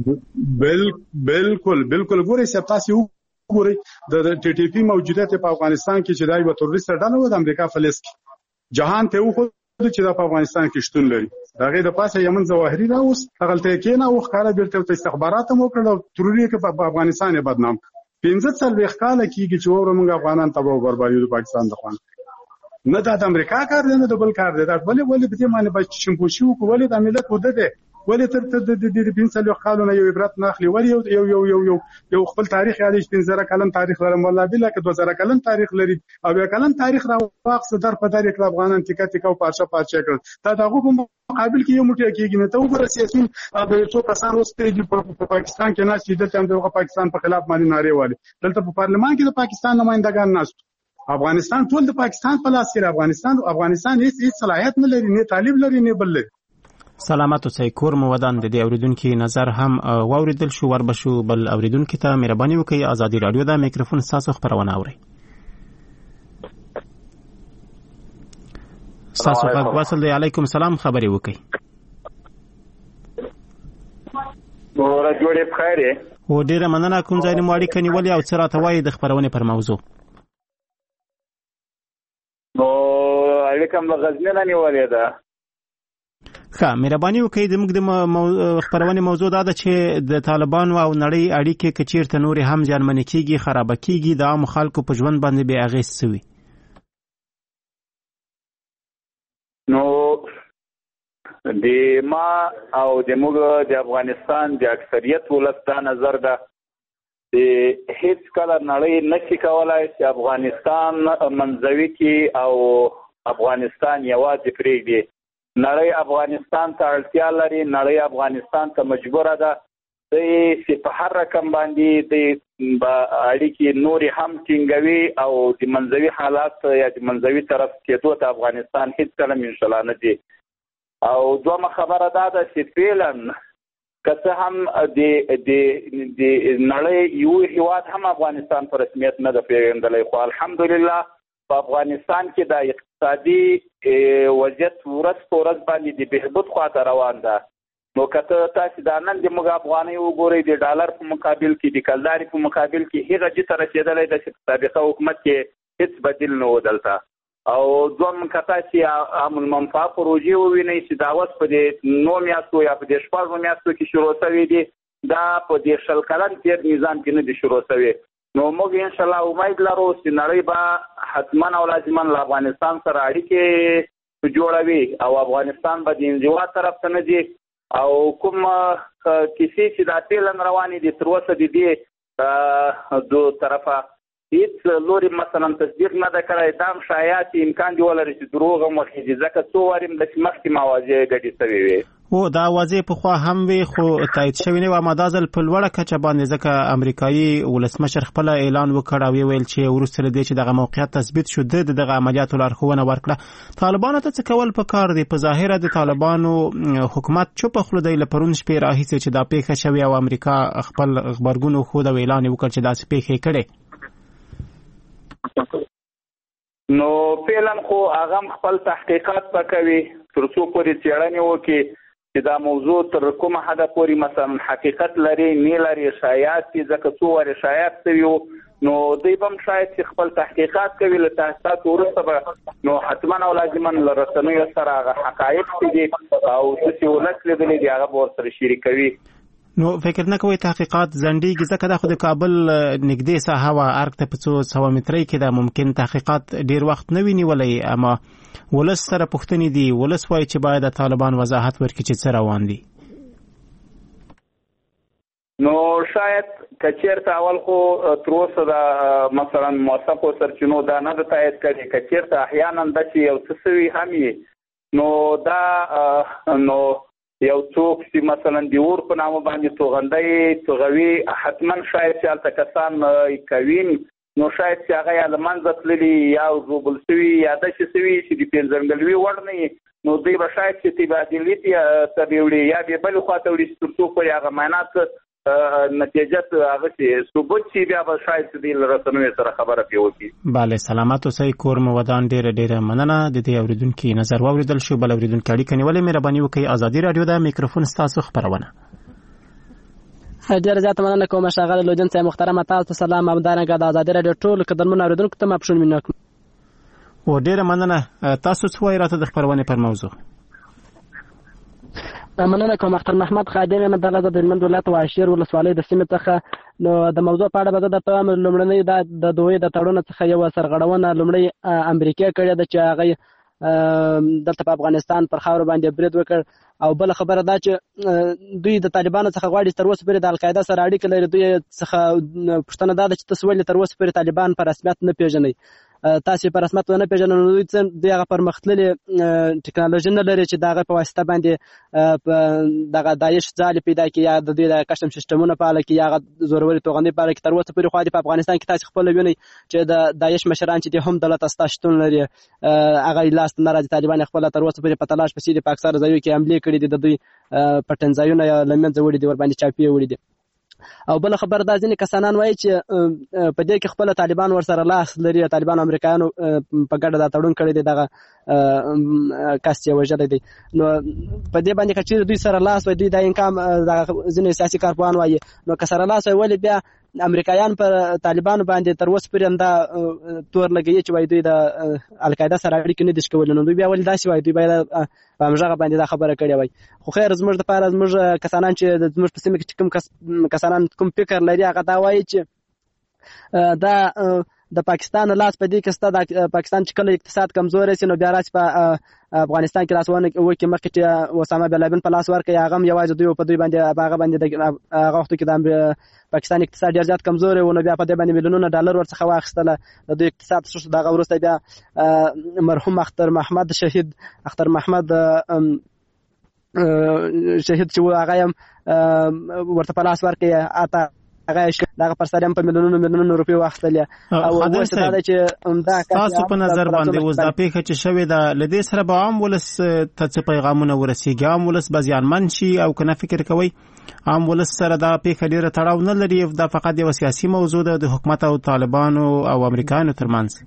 بالکل ګورئ چې تاسو وګورئ د ټي ټي پی موجودیت په افغانستان کې چې دا یو تروریست ډله و د امریکا فلس کې جهان ته وخت چې د افغانستان کې شتون لري. دغه د پاسه یمن ظواهري دا اوس هغلته کې نه وخاره بیرته استخبارات مو کړل تروري کې په افغانستان بدنام 15 کال کېږي چې ورمږ افغانان تباہ او بربادي د پاکستان د خوان نه د امریکا کار دی نه د بل کار دی. دا ولې په دې باندې به شمپوشي وکړو؟ ولې د ملت وده دی؟ ولې تر د 15 کالونو یو عبرت نه اخلي؟ ولې یو خپل تاریخ یادي 15 کلن تاریخ لري مولا بلا کې 2000 کلن تاریخ لري او یو کلن تاریخ راوخص در په در کې افغانان ټیکا ټیکا او پارچه کړل. دا دغه په مقابل کې یو موټی کېږي نه. ته وګوره سیاسيون د څو کسان اوس په پاکستان کې ناس چې دلته د پاکستان په خلاف باندې نارې والي. دلته په پارلمان کې د پاکستان نمائندگان ناس. افغانستان ټول د پاکستان په لاس کې. افغانستان هیڅ صلاحیت نه لري، نه طالب لري، نه بل لري. سلامت اوسئ. کور مو ودان. د دې اوریدونکو نظر هم واوریدل شو. وربشو بل اوریدونکو ته مهرباني وکړئ ازادي رادیو د میکروفون تاسو خبرونه اورئ. تاسو غږ وصل دی. علیکم السلام. خبرې وکړئ. ورځ جوړې بخیر. و ډیره مننه. کوم ځای مو اړیکه نیولې او څه راته وایي د خبرونې پر موضوع؟ نو اړیکه م غزنی نه نیولې ده. ښه مهرباني وکړئ. زموږ د خبرونې موضوع دا ده چې د طالبانو او نړۍ اړیکې که چیرته نورې هم زیانمنې کېږي، خرابه کېږي، د عامو خلکو په ژوند باندې بې اغېز څه وي؟ نو د ما او د موږ د افغانستان د اکثریت ولس دا نظر ده چې هیڅ کله نړۍ نشي کولای چې افغانستان منځوي کې او افغانستان یوازې پرېږدي. نړۍ افغانستان ته اړتیا لري، نړۍ افغانستان ته مجبوره ده چې په هر رقم باندې د اړیکې نورې هم ټینګوي او د منځوي حالات یا د منځوي طرف کېدو ته افغانستان هیڅ کله انشاءالله نه دی. او دومره خبره دا ده چې فعلا که هم د نړۍ یو هیواد هم افغانستان په رسمیت نه ده پیژندلی، خو الحمدلله په افغانستان کې د اقتصادي وضعیت ورځ په ورځ باندې د بهبود خواته روان ده. نو که تاسو دا نن د موږ افغانۍ وګورئ د ډالر په مقابل کې د کلدارې په مقابل کې هغه جته رسېدلی ده چې په سابقه حکومت کې هېڅ بدیل نه و دلته. او دوم که تاسو عام المنفعه پروژې ووینئ چې دا اوس په دې 9 میاشتو یا په دې 14 میاشتو کې شروع شوي دي، دا په دې 20 کلن تېر نظام کې نه دي شروع شوي. نو موږ انشاءالله امید لرو چې نړۍ به حتما او لازما له افغانستان سره اړیکې جوړوي او افغانستان به د انزوا طرف ته نه ځي. او کوم کیسې چې دا فعلا روانې دي تر اوسه د دې دو طرفه هیڅ لوري مثلا تصدیق نه ده کړی. دا هم شایعات امکان دی ولري چې دروغ هم وخېږي، ځکه څو وارې د مخکې موازې ګډې شوې وې. او دا واضح پخوا هم وي خو تایید شوی نه و، اما دا ځل په لوړه کچه باندې ځکه امریکایي ولسمشر خپل اعلان وکړ او ویل چې وروسته له دې چې دغه موقعیت تثبیت شو د دغه عملیاتو لارښوونه ورکړه. طالبانو ته څه کول پکار دي؟ په ظاهره د طالبانو حکومت چوپ خوله دی له پرون شپې راهیسې چې دا پیښه شوې او امریکا خپل غبرګون وښود او اعلان وکړ چې داسې پیښې کړې. نو فعلا خو هغه خپل تحقیقات وکوي تر څو پورې څېړنې وکړي چې دا موضوع تر کومه حده پورې مثلا حقیقت لري نه لري، شایعات دي، ځکه څو وارې شایعات شوي نو دوی به هم شاید چې خپل تحقیقات کوي له تحقیقات وروسته به نو حتما او لازما له رسنیو سره هغه حقایق چې دي او چې ولس لیدلي دي هغه به ورسره شریکوي. نو فکر نه کوئ تحقیقات ځنډېږي ځکه دا خو د کابل نږدې ساحه وه، ارګ ته په 100 مترۍ کې ده، ممکن تحقیقات ډېر وخت نه وي نیولی، اما ولس سره پوښتنې دي، ولس وایي چې باید د طالبان وضاحت ورکړي چې څه روان دي. نو شاید که چېرته اول خو تر اوسه د مثلا موثقو سرچینو دا نه ده تایید کړې، که چېرته احیانا ده چې یو څه سوي هم وي نو دا نو یو څوک چې مثلا د اور په نامه باندې توغندۍ توغوي حتما شاید چې هلته کسان کوي نو شاید چې هغه یا له منځه تللي یا ژوبل شوي یا داسې شوي چې د پېژندګلوي وړ نه وي نو دوی به شاید چې تبادلې ته وړي یا بیا بلې خوا ته وړي چې تر څو پورې هغه معاینات نتیجه هغه چې ثبوت شي بیا به شاید چې دوی له رسنیو سره خبره پرې وکړي. بله سلامت اوسئ. کور مو ودان ډېره مننه. د دې اورېدونکي نظر واورېدل شو. بل اورېدونکي اړیکه نیولې مهرباني وکړئ. ازادي راډیو د میکروفون ستاسو خپرونه. ډېره زیاته مننه کوم ښاغلی لودین صاحب محترمه. تاسو ته سلام. همدارنګه د ازادي راډیو ټولو قدرمنو اورېدونکو ته مبشون مینه کوم. او ډېره مننه. تاسو څه وایئ راته د خپرونې پر موضوع؟ مننه کوم. اختر محمد خادم یم د هلمند ولایت واشیر ولسوالۍ د سیمې څخه. نو د موضوع په اړه به زه درته وایم. لومړنۍ د دوی د تړون څخه یوه سرغړونه لومړی امریکا کړې ده چې هغه دلته په افغانستان پر خاورو باندې برید وکړ. او بل خبره دا چې دوی د طالبانو څخه غواړي تر اوسه پورې د القاعده سره اړیکه لري. دوی څخه پوښتنه دا ده چې تاسو ولې تر اوسه پورې طالبان په رسمیت نه پیژنئ؟ تاسو په رسمیت ونه پیژنئ نو دوی هغه پرمختللې ټکنالوژي نه لري چې د هغه په واسطه باندې دغه داعش ځالې پیدا کړي یا د دوی د کشم سیسټمونه فعاله کړي یا هغه زوروري توغندۍ فعاله کړي. تر اوسه پورې خو په افغانستان کې تاسو خپله وینئ چې د داعش مشران چې دي هم دلته ستا شتون لري، هغه لاس نه راځي. طالبان خپله تر اوسه پورې په تلاش پسې دي، په اکثره ځایو کې حملې کړي دي، د دوی پټنځایونه له منځه وړي دي، ورباندې چاپې وړي دي. او بل خبر دا ځینې کسانان وایي چې په دې کې خپل طالبان ورسره لاس لري، طالبان امریکایانو په ګډه دا تړون کړی دی، دغه کس یې وژلی دی. نو په دې باندې که چېرې دوی سره لاس وای، دوی دا انکام ځینې سیاسي کارپوهان وایي، نو که سره لاس وای ولې بیا امریکایان پر طالبانو باندې تر اوسه پورې همدا تور لګوي چې وایي دوی د القاعده سره اړیکې نه دي کولی. نو دوی بیا ولې داسې وایي؟ دوی باید په همغه باندې دا خبره کړې وای. خو خیر زموږ دپاره زموږ کسانان چې زموږ په سیمه کې کوم کسانان کوم فکر لري هغه دا وایي چې دا د پاکستان لاس په دې کې ستا د پاکستان چې کله اقتصاد کمزوری شي نو بیا راشي په افغانستان کې لاس وکړي. مخکې چې اسامه بن لادن په لاس ورکړي هغه هم یوازې دوی په دوی باندې هغه باندې هغه وختو کې د پاکستان اقتصاد ډېر زیات کمزوری و، نو بیا په دې باندې میلیونونه ډالر ورڅخه واخیستله. د دوی اقتصاد ښه شو. د هغه وروسته بیا مرحوم اختر محمد شهید چې هغه هم ورته په لاس ورکړي، هغه دغه پر سره په میلیونونو روپۍ واخیستل او اوس دا چې دا تاسو په نظر باندې اوس دا پیښه چې شوې ده لدې سره به عام ولس ته څه پیغامونه ورسیږي عام ولس به زیانمن شي او کنه فکر کوي عام ولس سره دا پیښه ډیره تړاو نه لري دا فقط یو سیاسي موضوع ده د حکومت او طالبانو او امریکایانو ترمنځ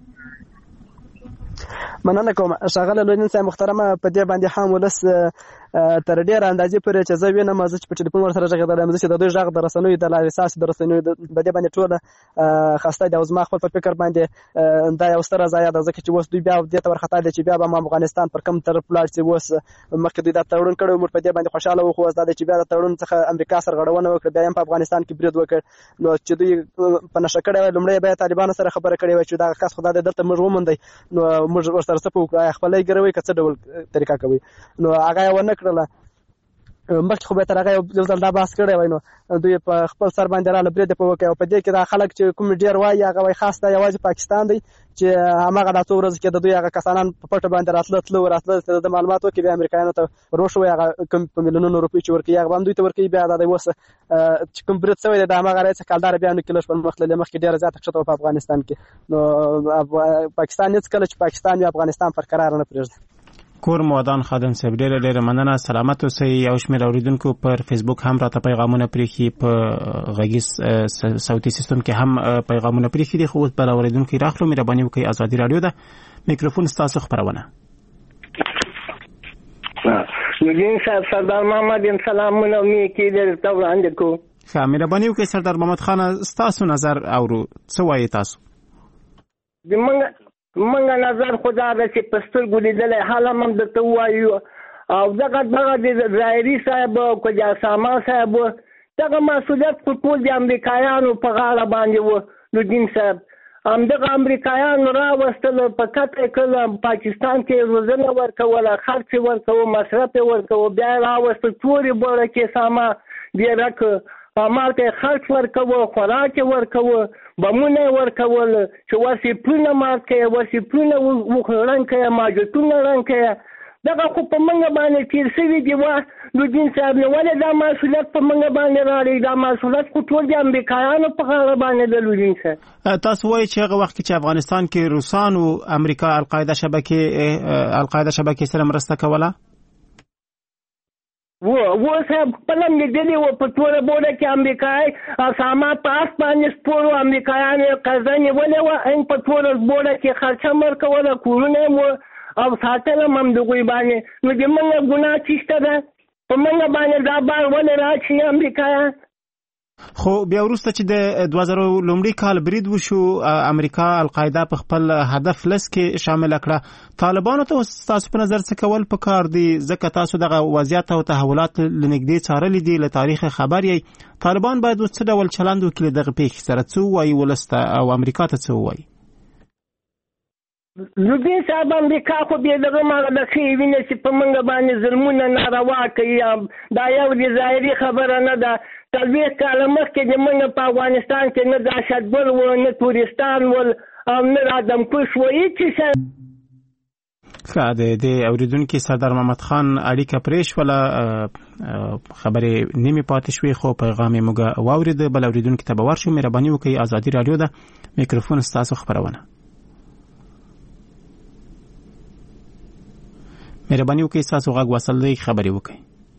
مننه کوم ښاغلی لویدین صاحب محترمه په دې باندې هم ولس تر ډېره اندازې پورې چې زه وینم زه چې په ټلیفون ورسره غږېدلی چې د دوی غږ د رسنیو د لارې اساسي د رسنیو په دې باندې ټوله خسته دي او زما خپل په فکر باندې دا یو ستره ضایعه ده ځکه چې اوس دوی بیا دې ته ورخطا دي چې بیا به افغانستان پر کوم طرف ولاړ شي اوس مخکې دوی دا تړون کړی موږ په دې باندې خوشحاله وو خو اوس دا دی چې بیا د تړون څخه امریکا سرغړونه وکړه بیا هم په افغانستان کې برید وکړ نو چې دوی په نشه کړی وای لومړی بیا طالبانو سره خبره کړې وای چې دا کس خو دا دلته موږ وموندی نو موږ ورسره څه وکړو خپلې ګروي که څه ډول طریقه کوي نو هغه یې ونه کړله مخکې خو به تر هغه یو ځل دا بحث کړی وای نو دوی په خپل سر باندې راله برید په وکړ او په دې کې دا خلک چې کوم ډېر وایي هغه وایي خاص دا یوازې پاکستان دی چې هماغه دا څو ورځې کې د دوی هغه کسانان په پټه باندې راتله د معلومات وکړي بیا امریکایانو ته وروښوي هغه کوم په میلیونونو روپۍ چې ورکوي هغه هم دوی ته ورکوي بیا دا دی اوس چې کوم برید شوی دی د هماغه رئیس کلدار بیا نو کې لږ پرمخ تللی مخکې ډېره زیاته ښکته په افغانستان کې نو پاکستان هېڅکله چې پاکستان یا افغانستان پر قرار نه پرېږدي کور مودان خادم صاحب ډېره مننه سلامت اوسئ یو شمېر اورېدونکو پر فیسبوک هم راته پیغامونه پرېښي په غږیز صوتي سیستم کې هم پیغامونه پرېښي دي خو اوس بل اورېدونکی راخلو مهرباني وکړئ ازادي راډیو ده میکروفون ستاسو خپرونه نورین صاحب سردار محمد سلامونه مې کېدل ته وړاندې کوو ښه مهرباني وکړئ سردار محمد خان ستاسو نظر اورو څه وایي تاسو منګه نظر خدا د چې پستر ګلیدلې حالا هم درته وایو او دغه د ظاهري صاحب او کجا ساما صاحب دغه مسؤلیت خو ټول د امریکایانو په غاړه باندې و لودین صاحب همدغه امریکایانو راوستل په کته کله پاکستان کې روزنه ورکوله خرڅ ورکوه مصرف ورکوه بیا راوستل تورې بوره کې ساما بیا راکه مال ته خرڅ ورکوه خوراک ورکوه بمونه ورکول چې وسیپونه مات کړي وسیپونه وخړن کړي ماجتونه رنګ کړي دغه خو په منګه باندې تیر شوی دی نو دین صاحب نو ولې دا مسؤلیت په منګه باندې راړي دا مسؤلیت خو ټول د امریکایانو په غاړه باندې د لودین صاحب تاسو وایي چې هغه وخت چې افغانستان کې روسان او امریکا القاعده شبکې سره مرسته کوله و صاحب پلم لیدلی و په توره بوله کې امریکایي اسامه پاس باندې سپورو امریکایانو قرضه نیولې وه ان په توره بوله کې خرچه ورکوله کورونه مو او ساتله هم دغوی باندې نو د موږ ګناه چېشته ده په موږ باندې دا بار ولې راچي امریکایان خو بیا وروسته چې د 2000 لومړي کال برید وشو امریکا القاعده په خپل هدف لس کې شامل کړه طالبانو ته تاسو په نظر څه کول پکار دي ځکه تاسو دغه وضعیت او تحولات لنږدې څارلې دي له تاریخ خبر یې طالبان باید څه ډول چلند وکړي دغه پیښې سره څه وایي ولسته او امریکا ته څه وایي لودین صاحب امریکا خو بیا دغه ماغه د ښې وینې چې په موږ باندې ظلمونه ناروا کوي دا یو د ظاهري خبره نه ده 40 کاله مخکې د موږ په افغانستان کې نه دهشتګرد و نه تورستان ول او نه آدمکش و هېڅ شی ښه د اورېدونکي سردار محمد خان اړیکه پرې شوله خبرې نیمې پاتې شوې خو پیغام یې موږ واورېده بل اورېدونکي ته به ورشو مهرباني وکړئ ازادي راډیو ده میکروفون ستاسو خپرونه مهرباني وکړئ ستاسو غږ وصل دی خبرې وکړئ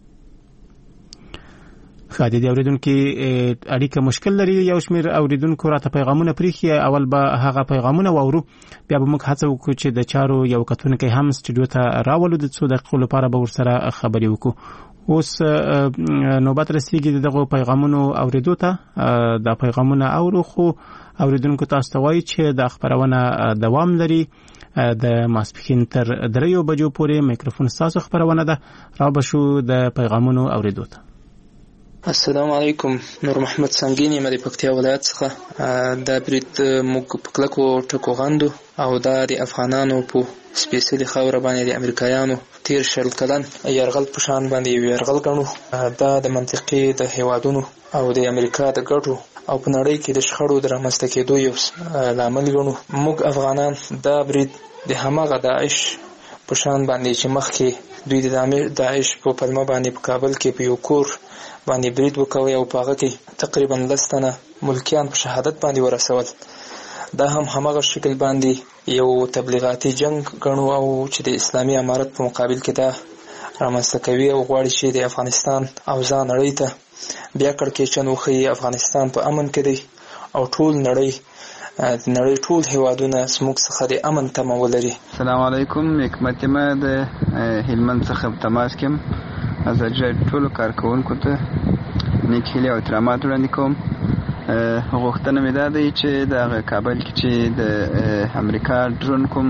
ښه د اورېدونکي اړیکه مشکل لري یو شمېر اورېدونکو راته پیغامونه پرېښي اول به هغه پیغامونه واورو بیا به موږ هڅه وکړو چې د چارو یو کتونکی هم سټوډیو ته راولو د څو دقیقو لپاره به ورسره خبرې وکړو اوس نوبت رسیږي دغه پیغامونو اورېدو ته دا پیغامونه اورو خو اورېدونکو تاسو ته وایي چې دا خپرونه دوام لري د ماسپښین تر 3 بجو پورې میکروفون ستاسو خپرونه ده را بشو د پیغامونو اورېدو ته السلام علیکم نور محمد سنگین یم د پکتیا ولایت څخه دا برید موږ په کلکو ټکو غندو او دا د افغانانو په سپیشلي خاوره باندې د امریکایانو تیر شل کلن یرغل په شان باندې یو یرغل ګڼو دا د منطقې د هیوادونو او د امریکا د ګټو او په نړۍ کې د شخړو د رامنځته کېدو یو لامل ګڼو موږ افغانان دا برید د هماغه داعش په شان باندې چې مخکې دوی د داعش په پلمه باندې په کابل کې په یو کور باندې برید وکوي او په هغه کې تقریبا 10 تنه ملکیان په شهادت باندې ورسول. دا هم همغه شکل باندې یو تبلیغاتي جنگ ګڼو او چې د اسلامي امارت په مقابل کې دا رامنځته کوي او غواړي چې د افغانستان اوضاع نړۍ ته بیا کړکېچن وښیي. افغانستان په امن کې دی او ټول نړۍ ټول هیوادونه زموږ څخه د امن تمه ولري. السلام علیکم. حکمت ما د هلمند څخه تماس کوم. ازادي راډیو ټولو کارکوونکو ته نیک هیلې او احترامات وړاندې کوم. غوښتنه مې دا دی چې د کابل کې چې د امریکا ډرون کوم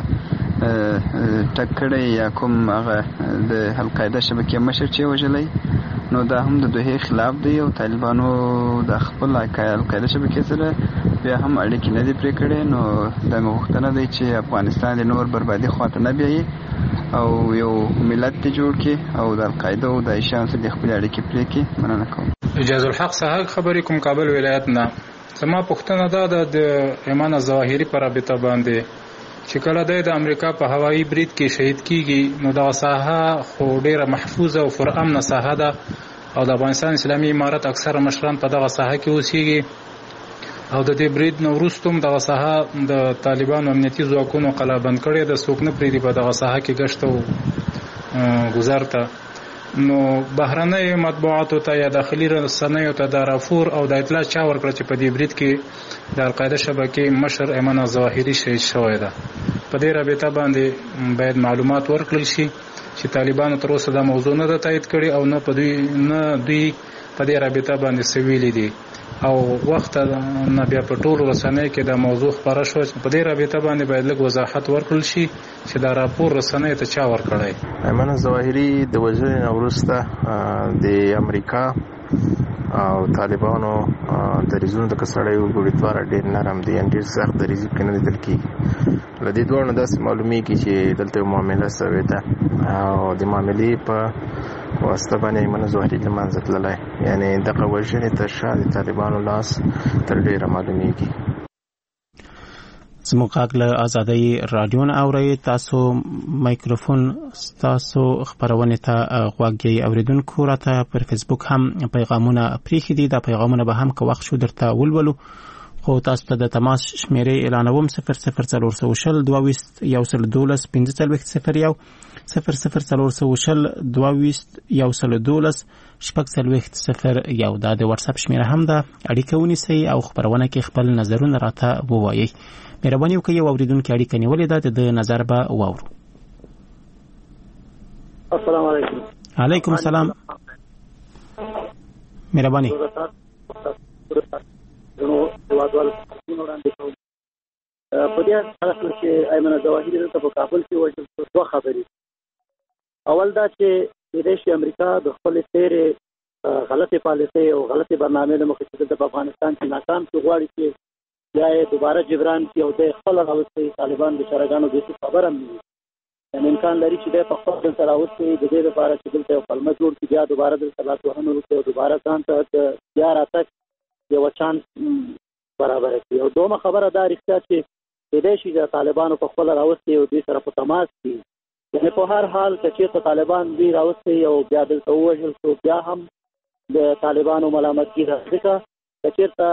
ټک کړی یا کوم هغه د القاعده شبکې مشر چې وژلی، نو دا هم د دوی خلاف دی او طالبانو د خپل القاعده شبکې سره بیا هم اړیکې نه دي پرې کړې. نو دا مې غوښتنه دی چې افغانستان د نور بربادي خواته نه بیایي او یو ملت ته جوړ کړي او د القاعده او د ایشان سره د خپل اړیکې پرې کړي. مننه کوم. اجازه الحق صاحب خبرې کوم کابل ولایت نه. زما پوښتنه دا ده د ایمان الظواهري پر رابطه باندې چې کله د امریکا په هوایي برید کې شهید کیږي، نو دا ساحه خو ډیره محفوظه او پرامن ساحه ده او د افغانستان اسلامي امارت اکثره مشران په دغه ساحه کې اوسېږي او د دې برید نو وروسته هم دغه ساحه د طالبانو امنیتي ځواکونو قلابند کړې ده. څوک نه پرېږدي په دغه ساحه کې ګشت او ګذر ته. نو بهرنۍ مطبوعاتو ته یا داخلي رسنیو ته دا راپور او د اطلاع چا ورکړه چې په دې برید کې د القاعده شبکې مشر ایمان الظواهري شهید شوی ده؟ په دې رابطه باندې باید معلومات ورکړل شي چې طالبانو تر اوسه دا موضوع نه ده تایید کړې او نه دوی په دې رابطه باندې څه ویلي دي او وخت نه بیا په ټولو رسنیو کې دا موضوع خپاره شوه. په دې رابطه باندې باید لږ وضاحت ورکړل شي چې دا راپور رسنیو ته چا ورکړی. ایمان الظواهري د وژنې نه وروسته د امریکا او طالبانو دریځونو ته که سړی وګوري دواړه ډېر نرم دي، ډېر سخت دریځ کې نه لیدل کېږي. له دې دواړو نه داسې معلومیږي چې دلته یو معامله سوې ده او د معاملې په واسطه باندې ایمان الظواهري له منځه تللی، یعنې دغه وژنې تر شا د طالبانو لاس تر ډېره معلومیږي. زموږ غږ له ازادۍ راډیو نه اورئ. تاسو مایکروفون ستاسو خپرونې ته غوږ یې اورېدونکو. راته پر فیسبوک هم پیغامونه پرېښي دي. دا پیغامونه به هم که وخت شو درته ولولو، خو تاسو ته د تماس شمیرې اعلانوم: 00420 22 1540 00420 22 1540. دا د واتس اپ شمیره هم ده. اړیکه ونیسئ او خبرونه کې خپل نظرونه راته ووایئ. مهرباني وکړئ یو اوریدونکو اړیکه نیولې ده، د نظر به واورو. السلام علیکم. علیکم السلام. مهرباني. په دې حالت کې ایمان الظواهري ته په کابل کې وژل دوه خبرې. اول دا چې د امریکا د خپل تیرې غلطه پالیسي او غلطه برنامه له مخې څخه په افغانستان کې ناکام شو، غواړي چې بیا یې دوباره جبران کړي او د خپل راوستي طالبان د شرګانو د خبره هم نه یعنی امکان لري چې د خپل سره راوستي د دې لپاره چې دلته پلمه جوړ کړي، بیا دوباره د صلاح وهنه وکړي او دوباره ځان ته بیا راتګ یو چانس برابر کړي. او دومره خبره دا رښتیا چې د دې شي د طالبانو په خپل راوستي او د سره په تماس کې، یعنی په هر حال چې طالبان دی راوستي او بیا دلته وژل شو، بیا هم د طالبانو ملامتګي راځي چې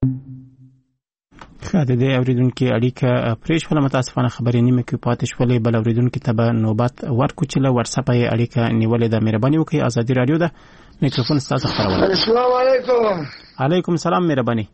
خاطر دې اوریدونکو اړیکه پرېښوله. متاسفانه خبرې نیمه کې پاتې شولې. بل اوریدونکو ته به نوبت ورکړو چې له واتس اپ یې اړیکه نیولې ده. مهرباني وکړئ. ازادي رادیو ده، میکروفون ستاسو خبرونه. السلام علیکم. علیکم السلام. مهرباني.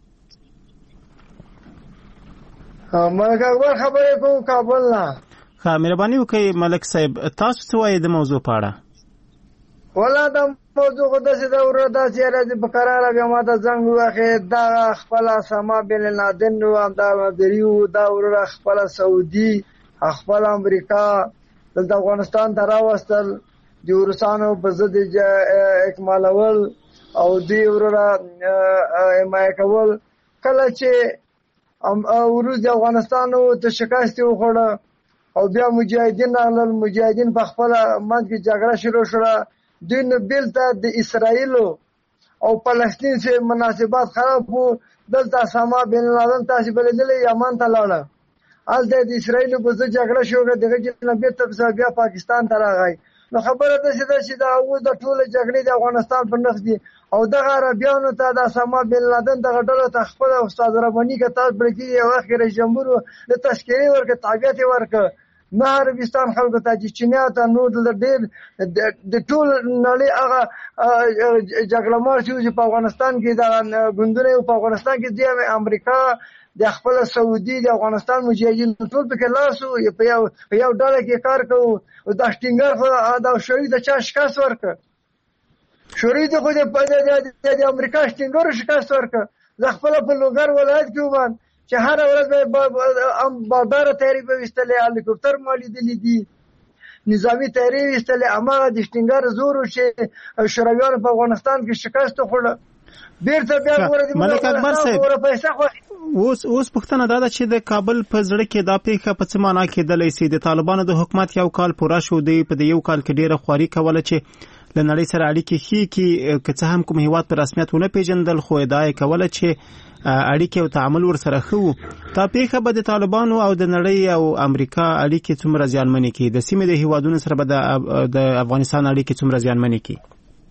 ملک اکبر خبرې کوم کابل نه. ښه، مهرباني وکړئ ملک صاحب، تاسو څه وایئ د موضوع په اړه؟ ولا د موضوع خو داسې ده ورته چې راځي په قراره بیا ما ته زنګ ووهې دا خپله سما بن لادن و همدا مدري و دا وروره خپله سعودي خپل امریکا دلته افغانستان ته راوستل د روسانو په ضد اکمالول او دوی وروره حمایه کول. کله چې وروز د افغانستان ته شکست وخوړه او بیا مجاهدین راغلل، مجاهدین په خپله منځ کې جګړه شروع شوه. دوی نه بیلته د اسرائیل او فلسطین سره مناسبات خراب وو. دلته سما بن لادن تاسو بلدلې یمن ته لاړه، هلته د اسرائیل په ضد جګړه شوه، دغه جنبیت ته بیا پاکستان ته راغی. نو خبره ده چې دا اوس د ټوله جګړې د افغانستان په نقص دي او دغه عربیانو ته د اسامه بن لادن دغه ډله ته خپل استاد رباني که تاسو برکې یو وخت رئیس جمهور د تشکیلي ورکړه تابعیت ورکړه نه عربستان خلکو ته چې چینیا ته نور ډېر د ټول نړۍ هغه جګړه مار چې په افغانستان کې د ګوندونه په افغانستان کې د امریکا د خپل سعودي د افغانستان مجاهدین ټول پکې لاسو په یو ډله کې کار کوو او د شټینګر خو دا شوی د چا شکاس ورکړه شوری د خو د امریکا شټینګر شکاس ورکړه د خپل په لوګر ولایت کې وبان چې هر ورځ به بادار تیاری به وستلې هلیکوپټر مالي دي دي نظامی تیاری وستلې امغه د شټینګر زور چې شورویان په افغانستان کې شکست خوړه بیرته بیا ورته ملک اکبر صاحب اوس پښتنه دا ده چې د کابل په زړه کې دا پیښه په څه معنا کې د لیسي د طالبانو د حکومت یو کال پوره شو دی په یو کال کې ډیره خواري کوله چې له نړۍ سره اړیکې ښې کې که څه هم کوم هیواد په رسمیت ونه پیژندل خو ادعا کوله چې اړیکې او تعامل ورسره ښه وو دا پیښه به د طالبانو او د نړۍ او امریکا اړیکې څومره زیانمنې کړي د سیمې د هیوادونو سره به د افغانستان اړیکې څومره زیانمنې کړي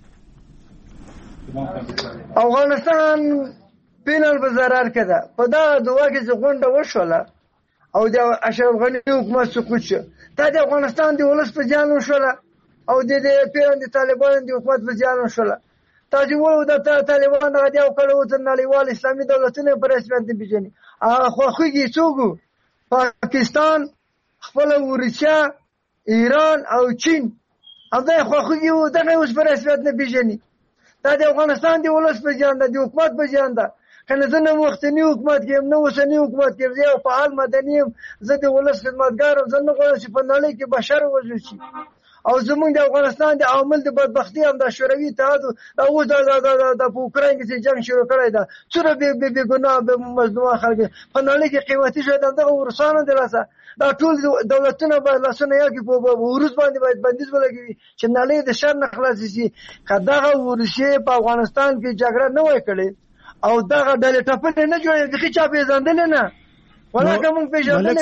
افغانستان پینل په ضرر کې ده په دا دوه کې چې غونډه وشوله او د اشرف غنی حکومت سقوط شو دا د افغانستان د ولس په زیان وشوله او د پیران د طالبانو د حکومت په زیان وشوله تاسو وایو د طالبانو د یو کله وته نړیوال اسلامي دولتونه پر رسمیت پیژني خو خوږي څوک پاکستان خپل روسیا ایران او چین هغه خو خوږي دغه اوس پر رسمیت نه پیژني دا د افغانستان د ولس په زیان ده د حکومت په زیان ده کنه زه نه وختنی حکومت کې نه وسنی حکومت کې زه فعال مدني زه د ولس خدمتګارم زه نه غواړم چې په نړۍ کې بشر وژل شي او زمونږ د افغانستان د عوامل د بدبختی هم د شوروي اتحاد او د اوکراین کې جنگ شروع کړی دا څوره به ګناه به مظلوم خلک په نړۍ کې قیمتي شوی دغه ورسانه دراسه دا ټول دولتونه به لاسونه یې کې په ورس باندې باید بندیز ولګوي چې نړۍ د شر نه خلاص شي کداغه ورشي په افغانستان کې جګړه نه وای کړي او دغه ډلې ټپلې نه جوړې د خي چا پیژندل نه ولکه موږ پیژندل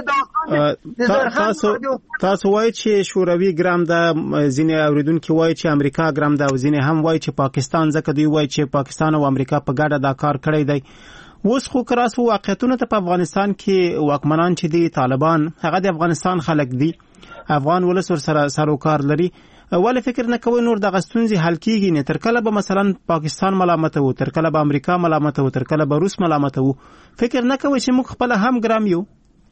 تاسو وایي چې شوروي ګرام د ځینې اوریدونکو وایي چې امریکا ګرام د او ځینې هم وایي چې پاکستان ځکه دوی وایي چې پاکستان او امریکا په ګډه دا کار کړی دی اوس خو کراسو واقعیتونه ته په افغانستان کې واکمنان چې دي طالبان هغه د افغانستان خلک دي افغان ولس سره سروکار لري ولې فکر نه کوي نور د غستونزي حل کیږي نه تر کله به مثلا پاکستان ملامت وو تر کله به امریکا ملامت وو تر کله به روس ملامت وو فکر نه کوي چې موږ خپل هم ګرام یو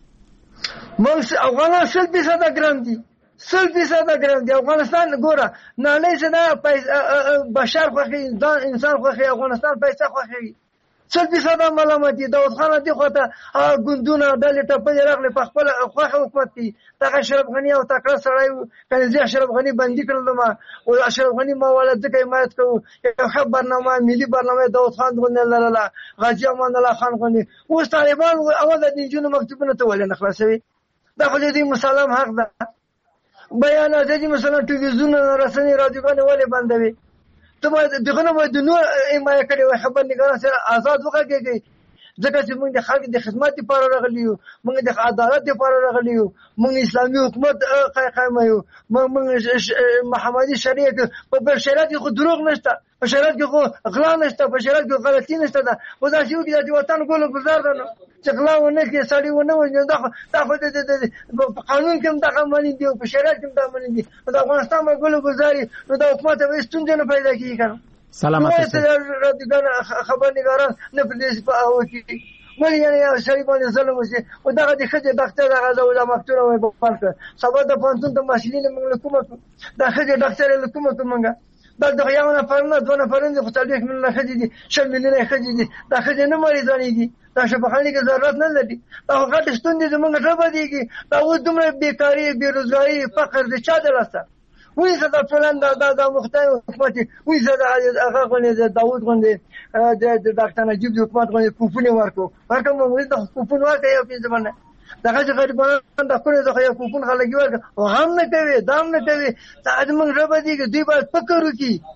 موږ افغانان 100% ګرام دي 100% ګرام دي افغانستان ګوره نه نه زده بشر خوخي انسان خوخي افغانستان پیسې خوخي 100% ملامت دي داود خان دي خو ته ګوندونه ډلې ټپلې راغلي په خپل خوخه حکومت دي دغه اشرف غنی او تکړه سړی کنه زه اشرف غنی بندي کړل ما او اشرف غنی ما ولادت کې حمایت کوو یو خبر برنامه ملي برنامه داود خان غنی لاله غازی امان الله خان غنی اوس طالبان اول د جنونو مکتوبونه ته ولې نه خلاصوي دا خو دې مسالم حق ده بیانات دې مثلا ټلویزیون رسنۍ رادیوګانې ولې بندوي ته دغه نو د نور ما کړي خبرنګاران سره آزاد وکړي ځکه چې موږ د خلک د خدمت لپاره راغلی یو موږ د عدالت لپاره راغلی یو موږ اسلامي حکومت قائم یو موږ محمدي شریعت په شریعت کې خو دروغ نشته په شریعت کې خو غلا نشته په شریعت کې غلطي نشته دا ودا چې یو د وطن ګل گزار ده چې غلا ونه کې سړی ونه وځي دا خو د قانون کې دا قانوني دی په شریعت کې دا قانوني دی د افغانستان ګل گزاري نو د حکومت به ستونزې نه پیدا کیږي کنه سلامت اوسه خبرنګاران نه پدې په او کې ولې یو شری باندې ظلم وشي او دغه د خځه ډاکټر هغه د مکتوب وای په پالک سبا د پانتون د ماشینې موږ کومه د خځه ډاکټر له کومه کومه دا یو نه فرنه دوه نه فرنه خو تلويخ من خځه دي شل مليونه خځه دي دا خځه نه مریضانېږي دا شبخاني کې ضرورت نه لري دا غټ ستوندې زمونږ ټبه ديږي دا و دومره بیکاری بیروزګاری فقر د چا دلاسه وې زدا پلان دا مختلف حکومت وې زدا هغه غونې د داوود غونې د ډاکټر نجیب حکومت غونې کوپونه ورکو موږ د کوپون ورکې یو په ځمانه دغه چې غریبانو د کړو د یو کوپون خلک ورکو او هم نه کوي دام نه کوي دا موږ رب دي کې دوی باید فکر وکړي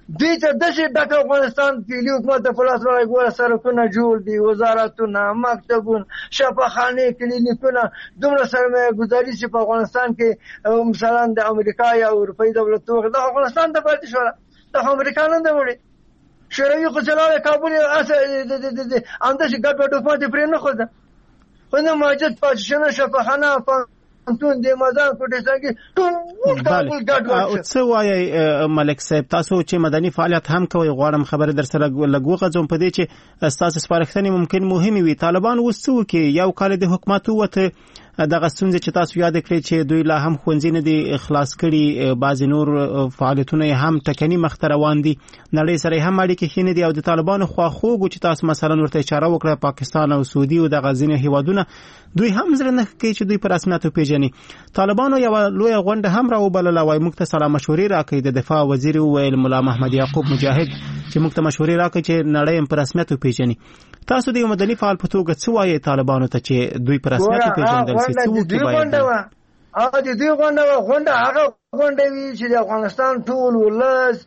دوی ته داسې ډک افغانستان فعلي حکومت ته په لاس راغی ګوره سړکونه جوړ دي وزارتونه مکتبونه شفاخانې کلینیکونه دومره سرمایه ګذاري چې په افغانستان کې مثلا د امریکا یا اروپایي دولتونو د افغانستان ته پاتې شوله د امریکا نه ده وړې شوروي قچلاوی کابل همداسې ګډ وډ حکومت یې پرې نه ښوده خو نه مسجد پاتې شفاخانه پوهنتون د مازان کوټستان کې ټول کابل ګډ وډ څه وایي ملک صاحب تاسو چې مدني فعالیت هم کوئ غواړم خبره در سره لږ وغځوم په دې چې ستاسو سپارښتنې ممکن مهمې وي طالبان اوس څه وکړي یو کال د حکومت ووته دغه ستونزې چې تاسو یاد کړئ چې دوی لا هم ښوونځي نه دي خلاص کړي بعضې نور فعالیتونه یې هم ټکني مخته روان دي نړۍ سره یې هم اړیکې ښې نه دي او د طالبانو خواخوږو چې تاسو مثلا ورته اشاره وکړه پاکستان او سعودي او دغه ځینې هیوادونه دوی هم زړه نه کوي چې دوی په رسمیت وپېژني طالبانو یوه لویه غونډه هم راوبلله وایي موږ ته سلا مشورې راکوي د دفاع وزیر وویل ملا محمد یعقوب مجاهد چې موږ ته مشورې راکوي چې نړۍ هم په رسمیت وپېژني تاسو د یو مدني فعال په توګه څه وایي طالبانو ته چې دوی په رسمیت وپېژندل شي څه وکړي باید د دوی غونډه هغه غونډه وي چې د افغانستان ټول ولس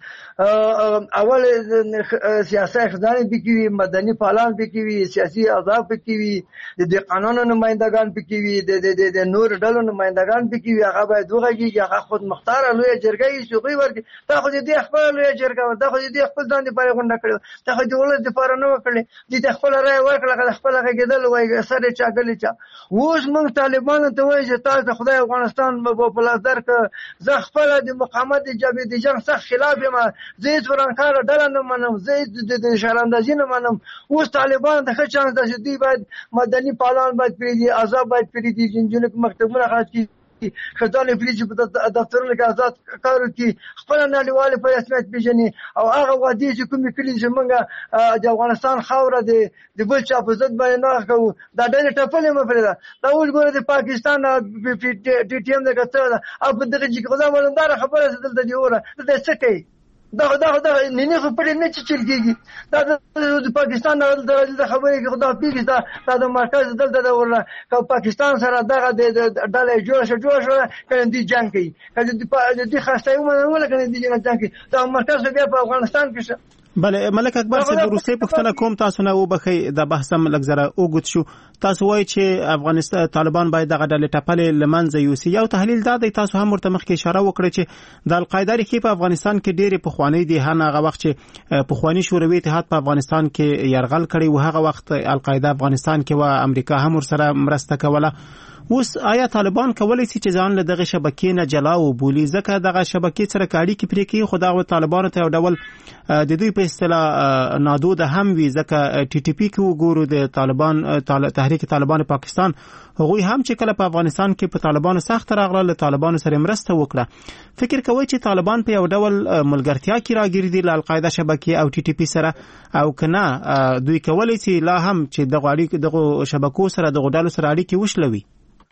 اول سیاسي اخدان پکې وي مدني فعالان پکې وي سیاسي احزاب پکې وي د قانون نمائندگان پکې وي د نور ډلو نمائندگان پکې وي هغه باید وغږیږي هغه خود مختار لوی جرګه یې شوقي ورکړي دا خو دې خپل لوی جرګه دا خو دې خپل ځان لپاره غونډه کړو دا خو دې ولس لپاره نه وکړي دې خپل رائے ورکړه خپل غږیدل وای سره چاګلې چا اوس موږ طالبانو ته وایي چې تاسو خدای افغانستان په لاس درک زه خپل د مقاومت د جنگ سخت خلاف یم زه ورانکار ډله نه منم زه د شاراندازي نه منم اوس طالبان د ښه چانس ده چې دوی باید مدني فعالان باید پرېږدي احزاب باید پرېږدي جنجونه مکتبونه خلاص کړي خزانې پرېږدي په دفترونو کې آزاد کار وکړي خپله نړیوالې په رسمیت پېژني او هغه وعدې چې کومې کړي چې موږ د افغانستان خاوره د بل چا په ضد باندې نه کوو دا ډېرې ټپلې مه پرېږده دا اوس ګوره د پاکستان ټي ټي ایم د کتره ده او په دغه چې خدا مالنداره خبره چې دلته دې وره دلته څه کوي دا نینې خو پرې نه چیچل کېږي دا د پاکستان د خبرې کې خدا پیږي دا د مرکز دلته د ورله که پاکستان سره دغه د ډلې جوړه شوه کنه دې جنګ کوي که دې خاصه ومنله کنه دې جنګ کوي دا مرکز بیا په افغانستان کې شه بله ملک اکبر صاحب وروستۍ پوښتنه کوم تاسو نه وبخئ د بحث هم لږ زره اوږد شو تاسو وایئ چې افغانستان طالبان باید دغه ډلې ټپلې له منځه یوسي یو تحلیل دا دی تاسو هم ورته مخکې اشاره وکړه چې د القاعده ریښې په افغانستان کې ډېرې پخوانۍ دي هغه وخت چې پخواني شوروي اتحاد په افغانستان کې یرغل کړی و هغه وخت القاعده افغانستان کې و امریکا هم ورسره مرسته کوله اوس آیا طالبان کولی شي چې ځان له دغه شبکې نه جلا وبولي ځکه دغه شبکې سره اړیکې پرې کوي خو دغه طالبانو ته یو ډول د دوی په اصطلاح نادوده هم وي ځکه ټي ټي پي کې وګورو د طالبان تحریک طالبان پاکستان هغوی هم چې کله په افغانستان کې په طالبانو سخت راغله له طالبانو سره مرسته وکړه فکر کوي چې طالبان په یو ډول ملګرتیا کې راګرځي له القاعده شبکې او ټي ټي پي سره او کنه دوی کولی شي لا هم چې دغه شبکو سره دغه ډلو سره اړیکې وشلوي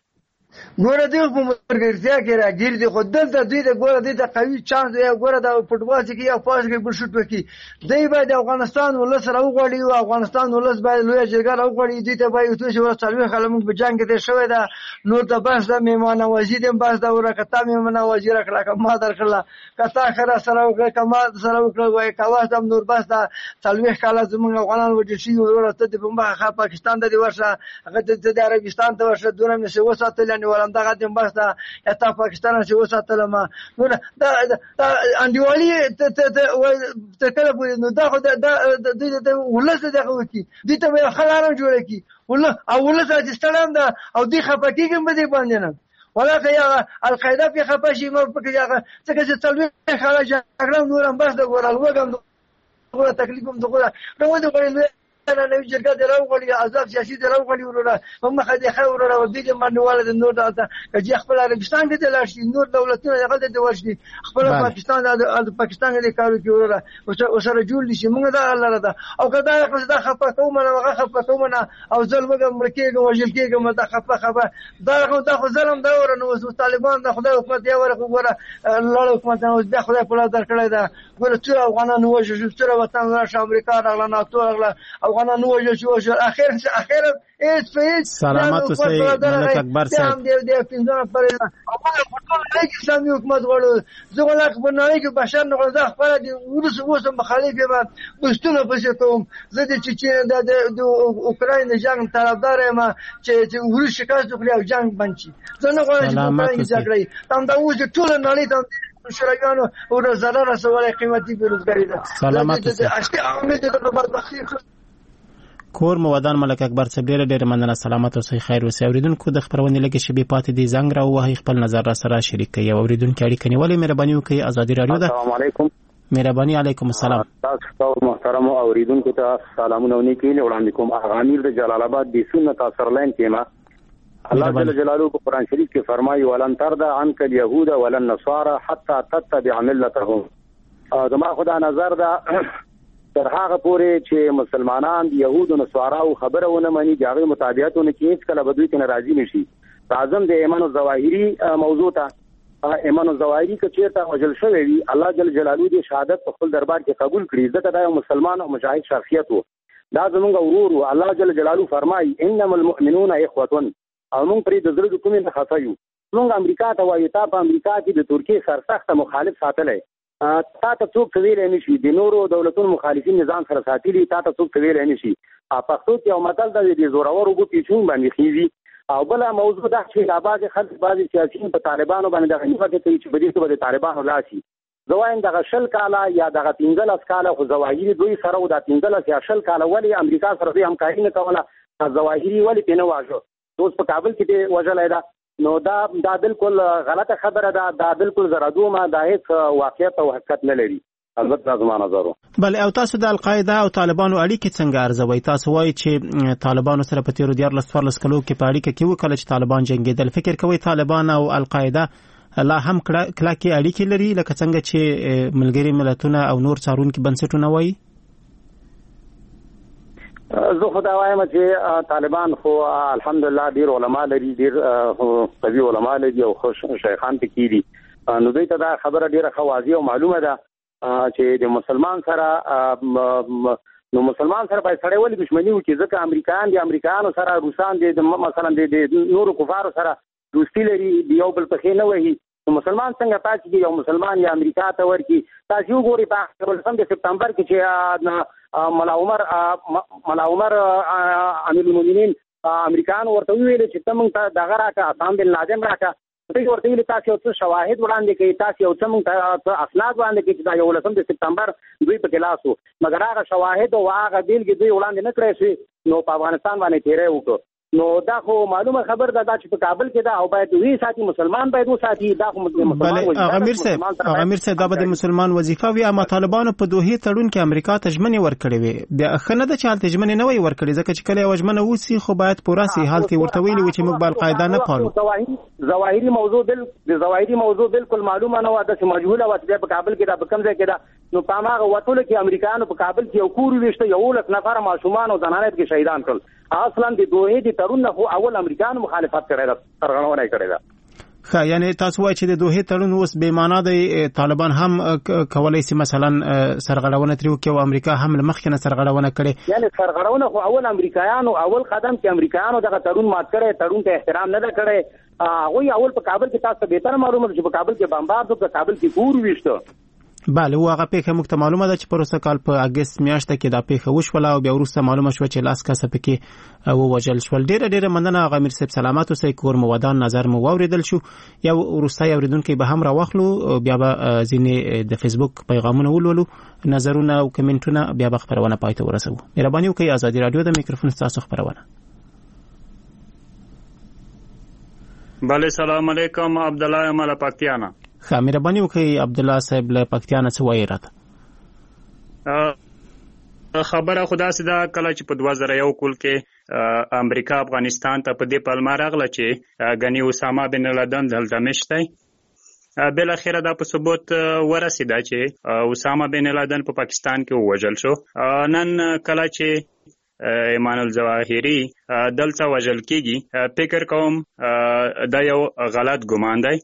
ګوره دوی په ملګرتیا کې راګرځي خو دلته دوی د ګوره دوی د قوي چانس دی ګوره د فوټبال کې یا پاس کې ګل شوټ وکړي دوی باید د افغانستان ولس راوغواړي او افغانستان ولس باید لویه جرګه راوغواړي دوی ته باید وتو چې څلوي خلک په جنگ کې شوی دا نور د بحث د میمانه وزیر هم بحث دا ورکته میمانه وزیر کړه ما درکړه کتا خره سره وکړه کما سره وکړه وای کاواز هم نور بحث دا څلوي خلک زمونږ افغانان وجه شي ورته د بمبه پاکستان د ورشه هغه د عربستان ته ورشه دونه مې څه وساتل نه ولم دغه دیم بس دا تا پاکستان چې وساتل ما نو دا انډیوالي ته کله پوری نو دا د ولس دغه وکی دي ته خلارم جوړ کی ولس چې ستړم دا او دی خپکیږم به دی باندې نه ولکه یا القاعده په خپشي مو پکې هغه څنګه چې څلوي خلک اګرام نورم بس د ګورال وګم تکلیفم دغه نو د غوړي نه نوی جرګه دراوغړي عذاب سیاسي دراوغړي ورونه هم خدای خیر ورونه او دې منواله د نور د چې خپل عربستان کې د لاشي نور دولتونه دغه د ورشي خپل پاکستان د پاکستان د کارو کې ورونه او سره جوړ شي موږ دا الله را ده او کدا خپل د خپه کومه هغه خپه کومه او ظلم مرکېګه وجل کېګه مده خپه دا خو ظلم دا ورنه او طالبان د خدای حکومت یې ورغه ګوره لړ حکومت او د خدای په لار درکړی دا ګوره چې افغانان وژل چې وطن راشه امریکا راغله ناتو راغله افغانان وژل شو اخر هیڅ سلامت اوسئ ملک اکبر صاحب هم دې 15 پر او په ټول نړۍ کې اسلامي حکومت غواړو زه ولکه په نړۍ کې بشر نه غواړم خپل دي اوس مخالف یم پښتون پسې کوم زه د چچین د اوکراین جنگ طرفدار یم چې ورس شکایت وکړي او جنگ بند شي زه نه غواړم چې اوکراین جګړه تم دا اوس ټول نړۍ ته شرایانو او زړه رسولې قیمتي بیروزګاری ده سلامت اوسئ کور مو ودان ملک اکبر صاحب ډېر مننه سلامت اوسئ خیر اوسئ اوریدونکو د خبرونې لګي شبي پاتې دي زنګ را وهي خپل نظر را سره شریک کړئ اوریدونکو اړیکه نیولې مهرباني وکړئ ازادي رادیو ده السلام علیکم مهرباني علیکم السلام تاسو محترم اوریدونکو ته سلامونه ونیکي وړاندې کوم اغامیر د جلال آباد د سنت اثرلاین کېما الله جل جلاله په قرآن شریف کې فرمایي ولن ترضى عنك اليهود ولا النصارى حتى تتبع ملتهم زما خدا نظر ده تر هغه پورې چې مسلمانان د يهودو نصاراو خبره ونه مانی د هغه مطابقتونه کې هیڅ کله بدوي کنه راضي نشي اعظم د ایمان الظواهری موضوع ته ایمان الظواهری کې چیرته وجل شوی وي الله جل جلاله د شهادت په خپل دربار کې قبول کړي ځکه دا یو مسلمان او مجاهد شخصیت وو دا زمونږ ورور الله جل جلاله فرمایي انما المؤمنون اخوه او موږ پرې د زړه کومې نه خفایو موږ امریکا ته وایو تا په امریکا کې د ترکیې سرسخت مخالف ساتلای تا ته څوک ویل نه شي د نورو دولتونو مخالفین نظام سره ساتلي تا ته څوک ویل نه شي پښتو کې یو متل د زورور وګو پیچون باندې خيږي او بل موضوع دا چې آباد خلک بعضي سیاسيين په طالبانو باندې د غنیمت کوي چې بدیته به طالبانو لاسي زواین د غشل کاله یا د غتینګل کاله خو زواهری دوی سره د تینګل یا شل کاله ولی امریکا سره همکاري نه کوله زواهری ولی پینه واجو اوس په کابل کې وژلای دا نو دا بالکل غلطه خبره ده دا بالکل زرادومه دا هیڅ واقعیت او حقیقت نه لري البته زما نظر بل او تاسو د القاعده او طالبانو اړیکې څنګه ارزوي تاسو وایي چې طالبانو سره په تیرو 14 کلو کې په اړیکه کې وکړل چې طالبان جنگیدل فکر کوي طالبان او القاعده لا هم کلاکي اړیکې لري لکه څنګه چې ملګری ملتونه او نور څارونکو بنسټونه وایي زه خدای وایم چې طالبان خو الحمدلله ډیر علما لري ډیر قوي علما لري او خوش شیخان پکې دي نو دوی ته دا خبره ډیره خوازی او معلومه ده چې د مسلمان سره نو مسلمان سره باید سره ولې دښمنی وکړي ځکه امریکایان دي امریکایانو سره روسان دي مثلا د نورو کفارو سره دوستی لري دی یو بل په نه وایي مسلمان څنګه پاتې یو مسلمان یا امریکا ته ورکی تاسو وګورئ په 15 سپتمبر کې چې مولا عمر امیر المؤمنین امریکایان ورته ویل چې تم ته دغه راکا اسام بن لادن راکا دوی ورته ویل تاسو څه شواهد وړاندې کړئ تاسو یو څه اسناد وړاندې کړئ چې دا یو 15 سپتمبر دوی په کلاسو مګر هغه شواهد او هغه بیلګې دوی وړاندې نه کړی شي نو په افغانستان باندې تیرې وکړو نو دا خو معلومه خبر ده چې په کابل کې دا او باید وی ساتي مسلمان باید وساتي دا خو مسلمان امیر صاحب دا به مسلمان وظیفه وي اما طالبانو په دوه تړون کې امریکا ته ژمنې ورکړې وي بیا خنه د چالت ژمنې نه وي ورکړي ځکه چې کله وژمنه وسی خو باید پوره سي حال کې ورته ویلي و چې موږ بل قاعده نه پالو ظواهری موضوع بالکل معلومه نه و چې مجهوله و چې په کابل کې دا بکم ځای کې دا نو پاماغه وټول کې امریکایانو په کابل کې یو کور ویشته یو لک نفر ماشومان او زنانه کې شهیدان کړل اصلا د دوه دي تړون نه اول امریکایانو مخالفت کړی دا سرغړونه کړی دا ښه یعنی تاسو وایئ چې د دوه تړون اوس بې معنا دی طالبان هم کولای شي مثلا سرغړونه ترې وکړي او امریکا هم مخکې نه سرغړونه کړي یعنی سرغړونه خو اول امریکایانو اول قدم کې امریکایانو دغه تړون مات کړی تړون ته احترام نه کړی هغه اول په کابل کې تاسو به تر معلومه چې په کابل کې بمبارد او په کابل کې کور ویشته بله هغه پیښه موږ ته معلومه ده چې پروسه کال په اگست میاشت کې دا پیښه وشوله او بیا وروسته معلومه شو چې لاس کسه پکې ووجل شول ډیره مننه هغه امیر صاحب سلامات اوسئ کور مو ودان نظر مو واوریدل شو یو وروستي اوریدونکو به هم راوخلو بیا به ځینې د فیسبوک پیغامونه ولولو نظرونه او کمنټونه بیا به خبرونه پای ته ورسوو مهرباني وکړئ ازادي رادیو د میکروفون تاسو خبرونه بله سلام علیکم عبد الله مال پکتیانا مهرباني وکړئ عبد الله صاحب له پکتیانا څه وایي راته خبره خدا سیدا کله چې په 2001 کال کې امریکا افغانستان ته په دې پلمه راغله چې غنی اسامه بن لادن دلته مشته بل اخره دا په ثبوت ورسیده چې اسامه بن لادن په پاکستان کې وژل شو نن کله چې ایمان الظواهری دلته وژل کیږي فکر کوم دا یو غلط ګمان دی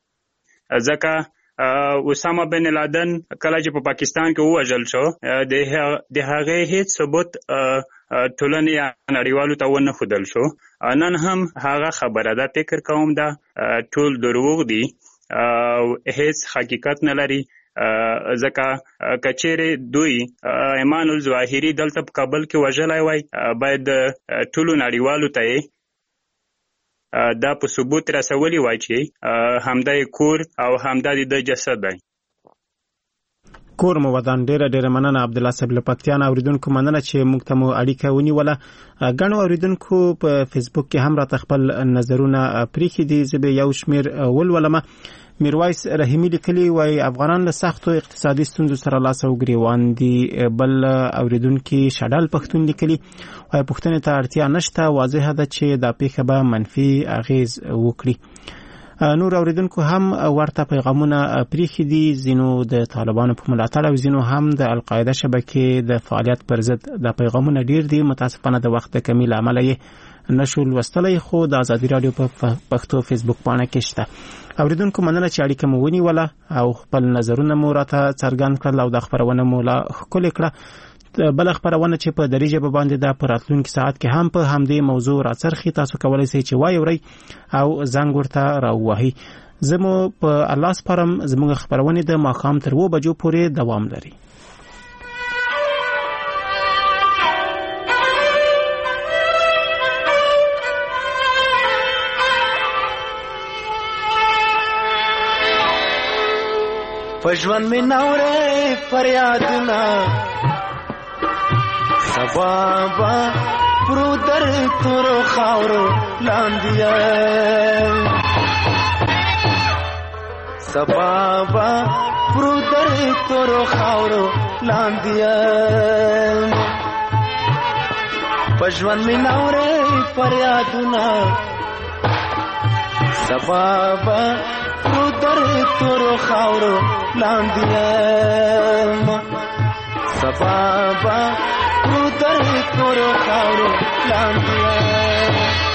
ځکه اسامه بن لادن کله چې په پاکستان کې وژل شو د هغه هیڅ ثبوت ټولنې نړیوالو ته ونه ښودل شو. نن هم هغه خبره ده، فکر کوم ده ټول دروغ دي او هیڅ حقیقت نه لري. ځکه کچېرې دوی ایمان الظواهري دلته په کابل کې وژلی وای، باید ټولو نړیوالو ته یې دا په ثبوت رسولی وای چې همدا یې کور او همدا د جسد دی. کور مو ودان. ډیره مننه عبدالله صاحب له پکتیان. اوریدونکو مننه چې موږ ته مو اړیکه ونیوله. ګڼو اوریدونکو په فیسبوک کې هم راته خپل نظرونه پریښي دي، زه به یو شمیر ولولمه. میرویس رحیمی لیکلی وای افغانان له سختو اقتصادي ستونزو سره لاس او ګریوان دي. بل اوریدونکو شډال پښتون لیکلی وای پښتنې ته اړتیا نشته، واضحه ده چې دا پیښه به منفي اغیز وکړي. نور اوریدونکو هم ورته پیغامونه پریښي دي، ځینو د طالبانو په ملاتړ او ځینو هم د القاعده شبکې د فعالیت پر ضد. د پیغامونه ډیر دي، متاسفانه د وخت د کمی له امله یې نشو لوستلی، خو د ازادي رادیو په پښتو فیسبوک پاڼه کې شته. اوریدونکو مننه چې اړیکه مو ونیوله او خپل نظرونه مو راته څرګند کړل او د خبرونه مو لا ښکلې کړه. بل خبرونه چې په دري ژبه باندې د راتلونکي ساعت کې هم په همدې موضوع راڅرخي، تاسو کولای شئ چې وایورئ او زنګ ورته راووهئ. زمو په الله سپارم، زموږ خبرونه د ماښام تر 2 بجو پورې دوام لري. پښون می ناوره فریادنا سبابا پرودر تورو خاورو لاندیا سبابا پرودر تورو خاورو لاندیا پښون می ناوره فریادنا سبابا پرودر تورو خاورو لاندیم سبابا پرودر تورو خاورو لاندیم.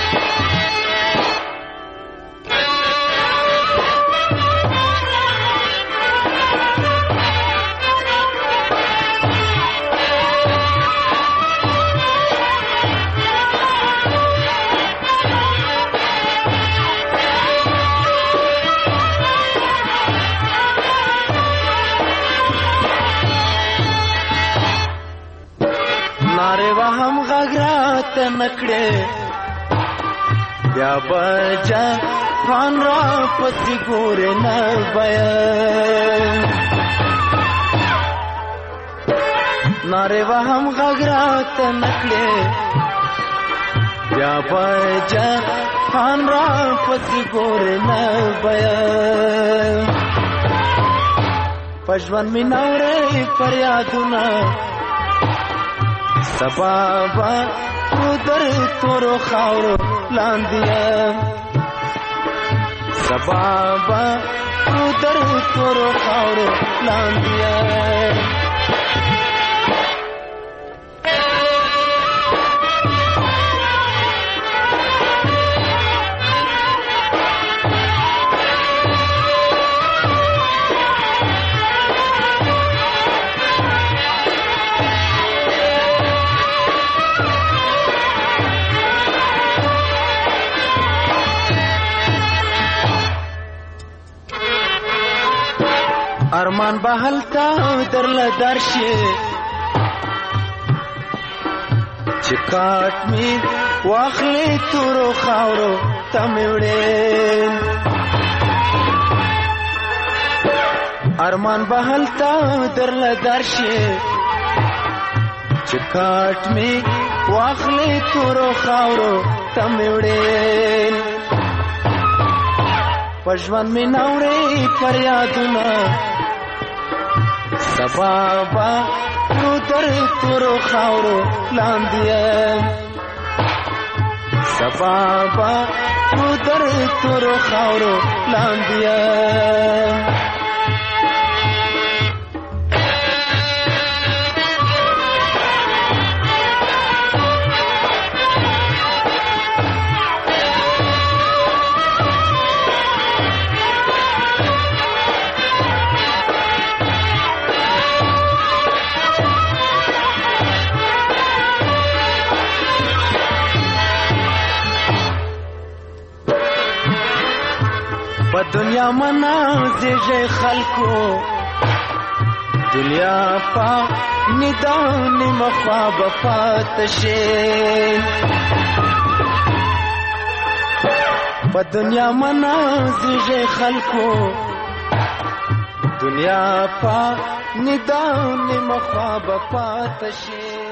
هم غغرات نکړې بیا بجا فان را پتی ګور نه بیا ناره هم غغرات نکړې بیا بجا فان را پتی ګور نه بیا پښون می ناوره فریادونه سبابا پرودر تورو خاورو لاندیم سبابا پرودر تورو خاورو لاندیم. ارمان بهلتا درل درشي چې کاټ می واخلې تورو خاورو تموړې ارمان بهلتا درل درشي چې کاټ می واخلې تورو خاورو تموړې پښون می ناوړې فریادونه سبابا پرودر تورو خاورو لاندیم سبابا پرودر تورو خاورو لاندیم. دنیا منازې خلکو دنیا پا ندان مخواب پاتشین په دنیا منازې خلکو دنیا پا ندان مخواب پاتشین